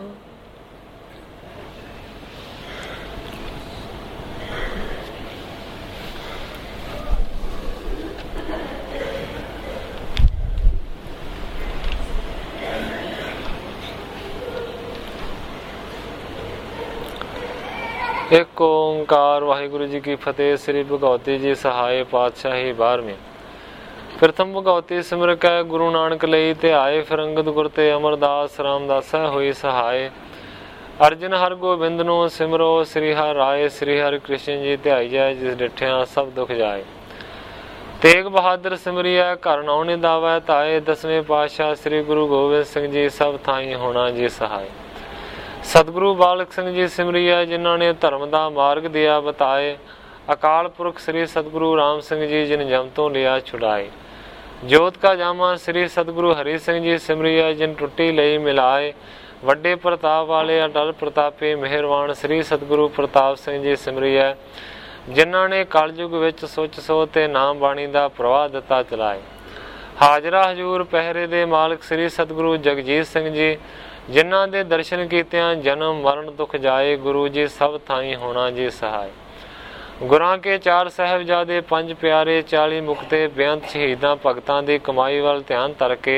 एक ओंकार। वाहिगुरु जी की फतेह। श्री भगवती जी सहाय पातशाही 12वीं। प्रथम भगवती सिमर कै गुरु नानक लई ते आए, फिर अंगद गुर ते अमरदास रामदास होई सहाय, अर्जन हर गोबिंद नो सिमरो, श्री हर राय श्री हर कृष्ण जी ध्याई जाए, जिस डिठिया सब दुख जाए, तेग बहादुर सिमरिया घर नौने दावै ताए, 10वें पातशाह श्री गुरु गोबिंद सिंह जी सब थाई होना जी सहाय, सतगुरु बालक सिंह जी सिमरिया जिन्हों ने धर्म का मार्ग दिया बताए, अकाल पुरख श्री सतगुरु राम सिंह जी जिन जम तो लिया छुड़ाए, जोत का जामा श्री सतगुरु हरि सिंह जी सिमरिया जिन टुट्टी लई मिलाए, वड्डे प्रताप वाले अटल प्रतापे मेहरवान श्री सतगुरु प्रताप सिंह जी सिमरिया जिन्हों ने कलयुग विच सोच सो ते नाम बाणी का प्रवाह दिता चलाए, हाजरा हजूर पहरे दे मालिक श्री सतगुरु जगजीत सिंह जी जिन्हां दे दर्शन कीतियां जन्म मरण दुख जाए, गुरु जी सब थाई होना जी सहाय, गुरां के 4 साहिबजादे 5 प्यारे 40 मुक्ते बेअंत शहीदां भगतां दी कमाई वाल ध्यान धर के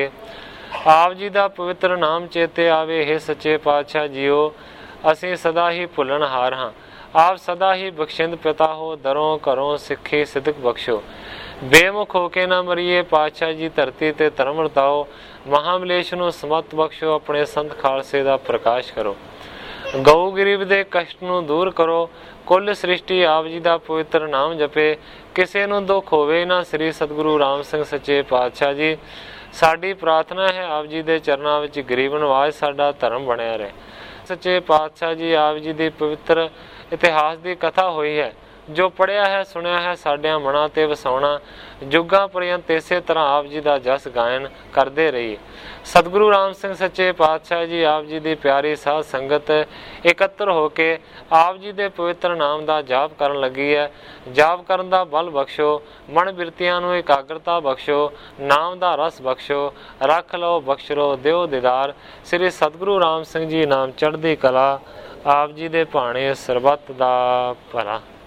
आप जी दा पवित्र नाम चेते आवे। हे सच्चे पातशाह जीओ असीं सदा ही भुलण हार हां, आप सदा ही बख्शिंद पिता हो, दरों घरों सिੱਖੀ सिदक बख्शो, बेमुख होके ना मरीए पातशाह जी धरती ते धर्म रताओ, महामलेश ਨੂੰ ਸਮਤ ਬਖਸ਼ੋ, ਆਪਣੇ ਸੰਤ ਖਾਲਸੇ ਦਾ ਪ੍ਰਕਾਸ਼ ਕਰੋ, ਗਊ ਗਰੀਬ ਦੇ ਕਸ਼ਟ ਨੂੰ ਦੂਰ ਕਰੋ, ਕੁੱਲ ਸ੍ਰਿਸ਼ਟੀ ਆਪ ਜੀ ਦਾ ਪਵਿੱਤਰ ਨਾਮ ਜਪੇ, ਕਿਸੇ ਨੂੰ ਦੁੱਖ ਹੋਵੇ ਨਾ। ਸ੍ਰੀ ਸਤਿਗੁਰੂ ਰਾਮ ਸਿੰਘ ਸੱਚੇ ਪਾਤਸ਼ਾਹ ਜੀ ਸਾਡੀ ਪ੍ਰਾਰਥਨਾ ਹੈ ਆਪ ਜੀ ਦੇ ਚਰਨਾਂ ਵਿੱਚ ਗਰੀਬ ਨਵਾਜ਼ ਸਾਡਾ ਧਰਮ ਬਣਿਆ ਰਹੇ। ਸੱਚੇ ਪਾਤਸ਼ਾਹ ਜੀ ਆਪ ਜੀ ਦੀ ਪਵਿੱਤਰ ਇਤਿਹਾਸ ਦੀ ਕਥਾ ਹੋਈ ਹੈ, ਜੋ ਪੜ੍ਹਿਆ ਹੈ ਸੁਣਿਆ ਹੈ ਸਾਡਿਆਂ ਮਨਾਂ ਤੇ ਵਸਾਉਣਾ, ਜੁਗਾਂ ਪਰਯੰਤ ਇਸੇ ਤਰ੍ਹਾਂ ਆਪ ਜੀ ਦਾ ਜਸ ਗਾਇਨ ਕਰਦੇ ਰਹੀਏ। ਸਤਿਗੁਰੂ ਰਾਮ ਸਿੰਘ ਸੱਚੇ ਪਾਤਸ਼ਾਹ ਜੀ ਆਪ ਜੀ ਦੀ ਪਿਆਰੀ ਸਾਧ ਸੰਗਤ ਇਕੱਤਰ ਹੋ ਕੇ ਆਪ ਜੀ ਦੇ ਪਵਿੱਤਰ ਨਾਮ ਦਾ ਜਾਪ ਕਰਨ ਲੱਗੀ ਹੈ। ਜਾਪ ਕਰਨ ਦਾ ਬਲ ਬਖਸ਼ੋ, ਮਨ ਬਿਰਤੀਆਂ ਨੂੰ ਇਕਾਗਰਤਾ ਬਖਸ਼ੋ, ਨਾਮ ਦਾ ਰਸ ਬਖਸ਼ੋ, ਰੱਖ ਲਓ ਬਖਸ਼ ਲਓ ਦਿਓ ਦੀਦਾਰ। ਸ੍ਰੀ ਸਤਿਗੁਰੂ ਰਾਮ ਸਿੰਘ ਜੀ ਨਾਮ ਚੜ੍ਹਦੀ ਕਲਾ, ਆਪ ਜੀ ਦੇ ਭਾਣੇ ਸਰਬੱਤ ਦਾ ਭਲਾ।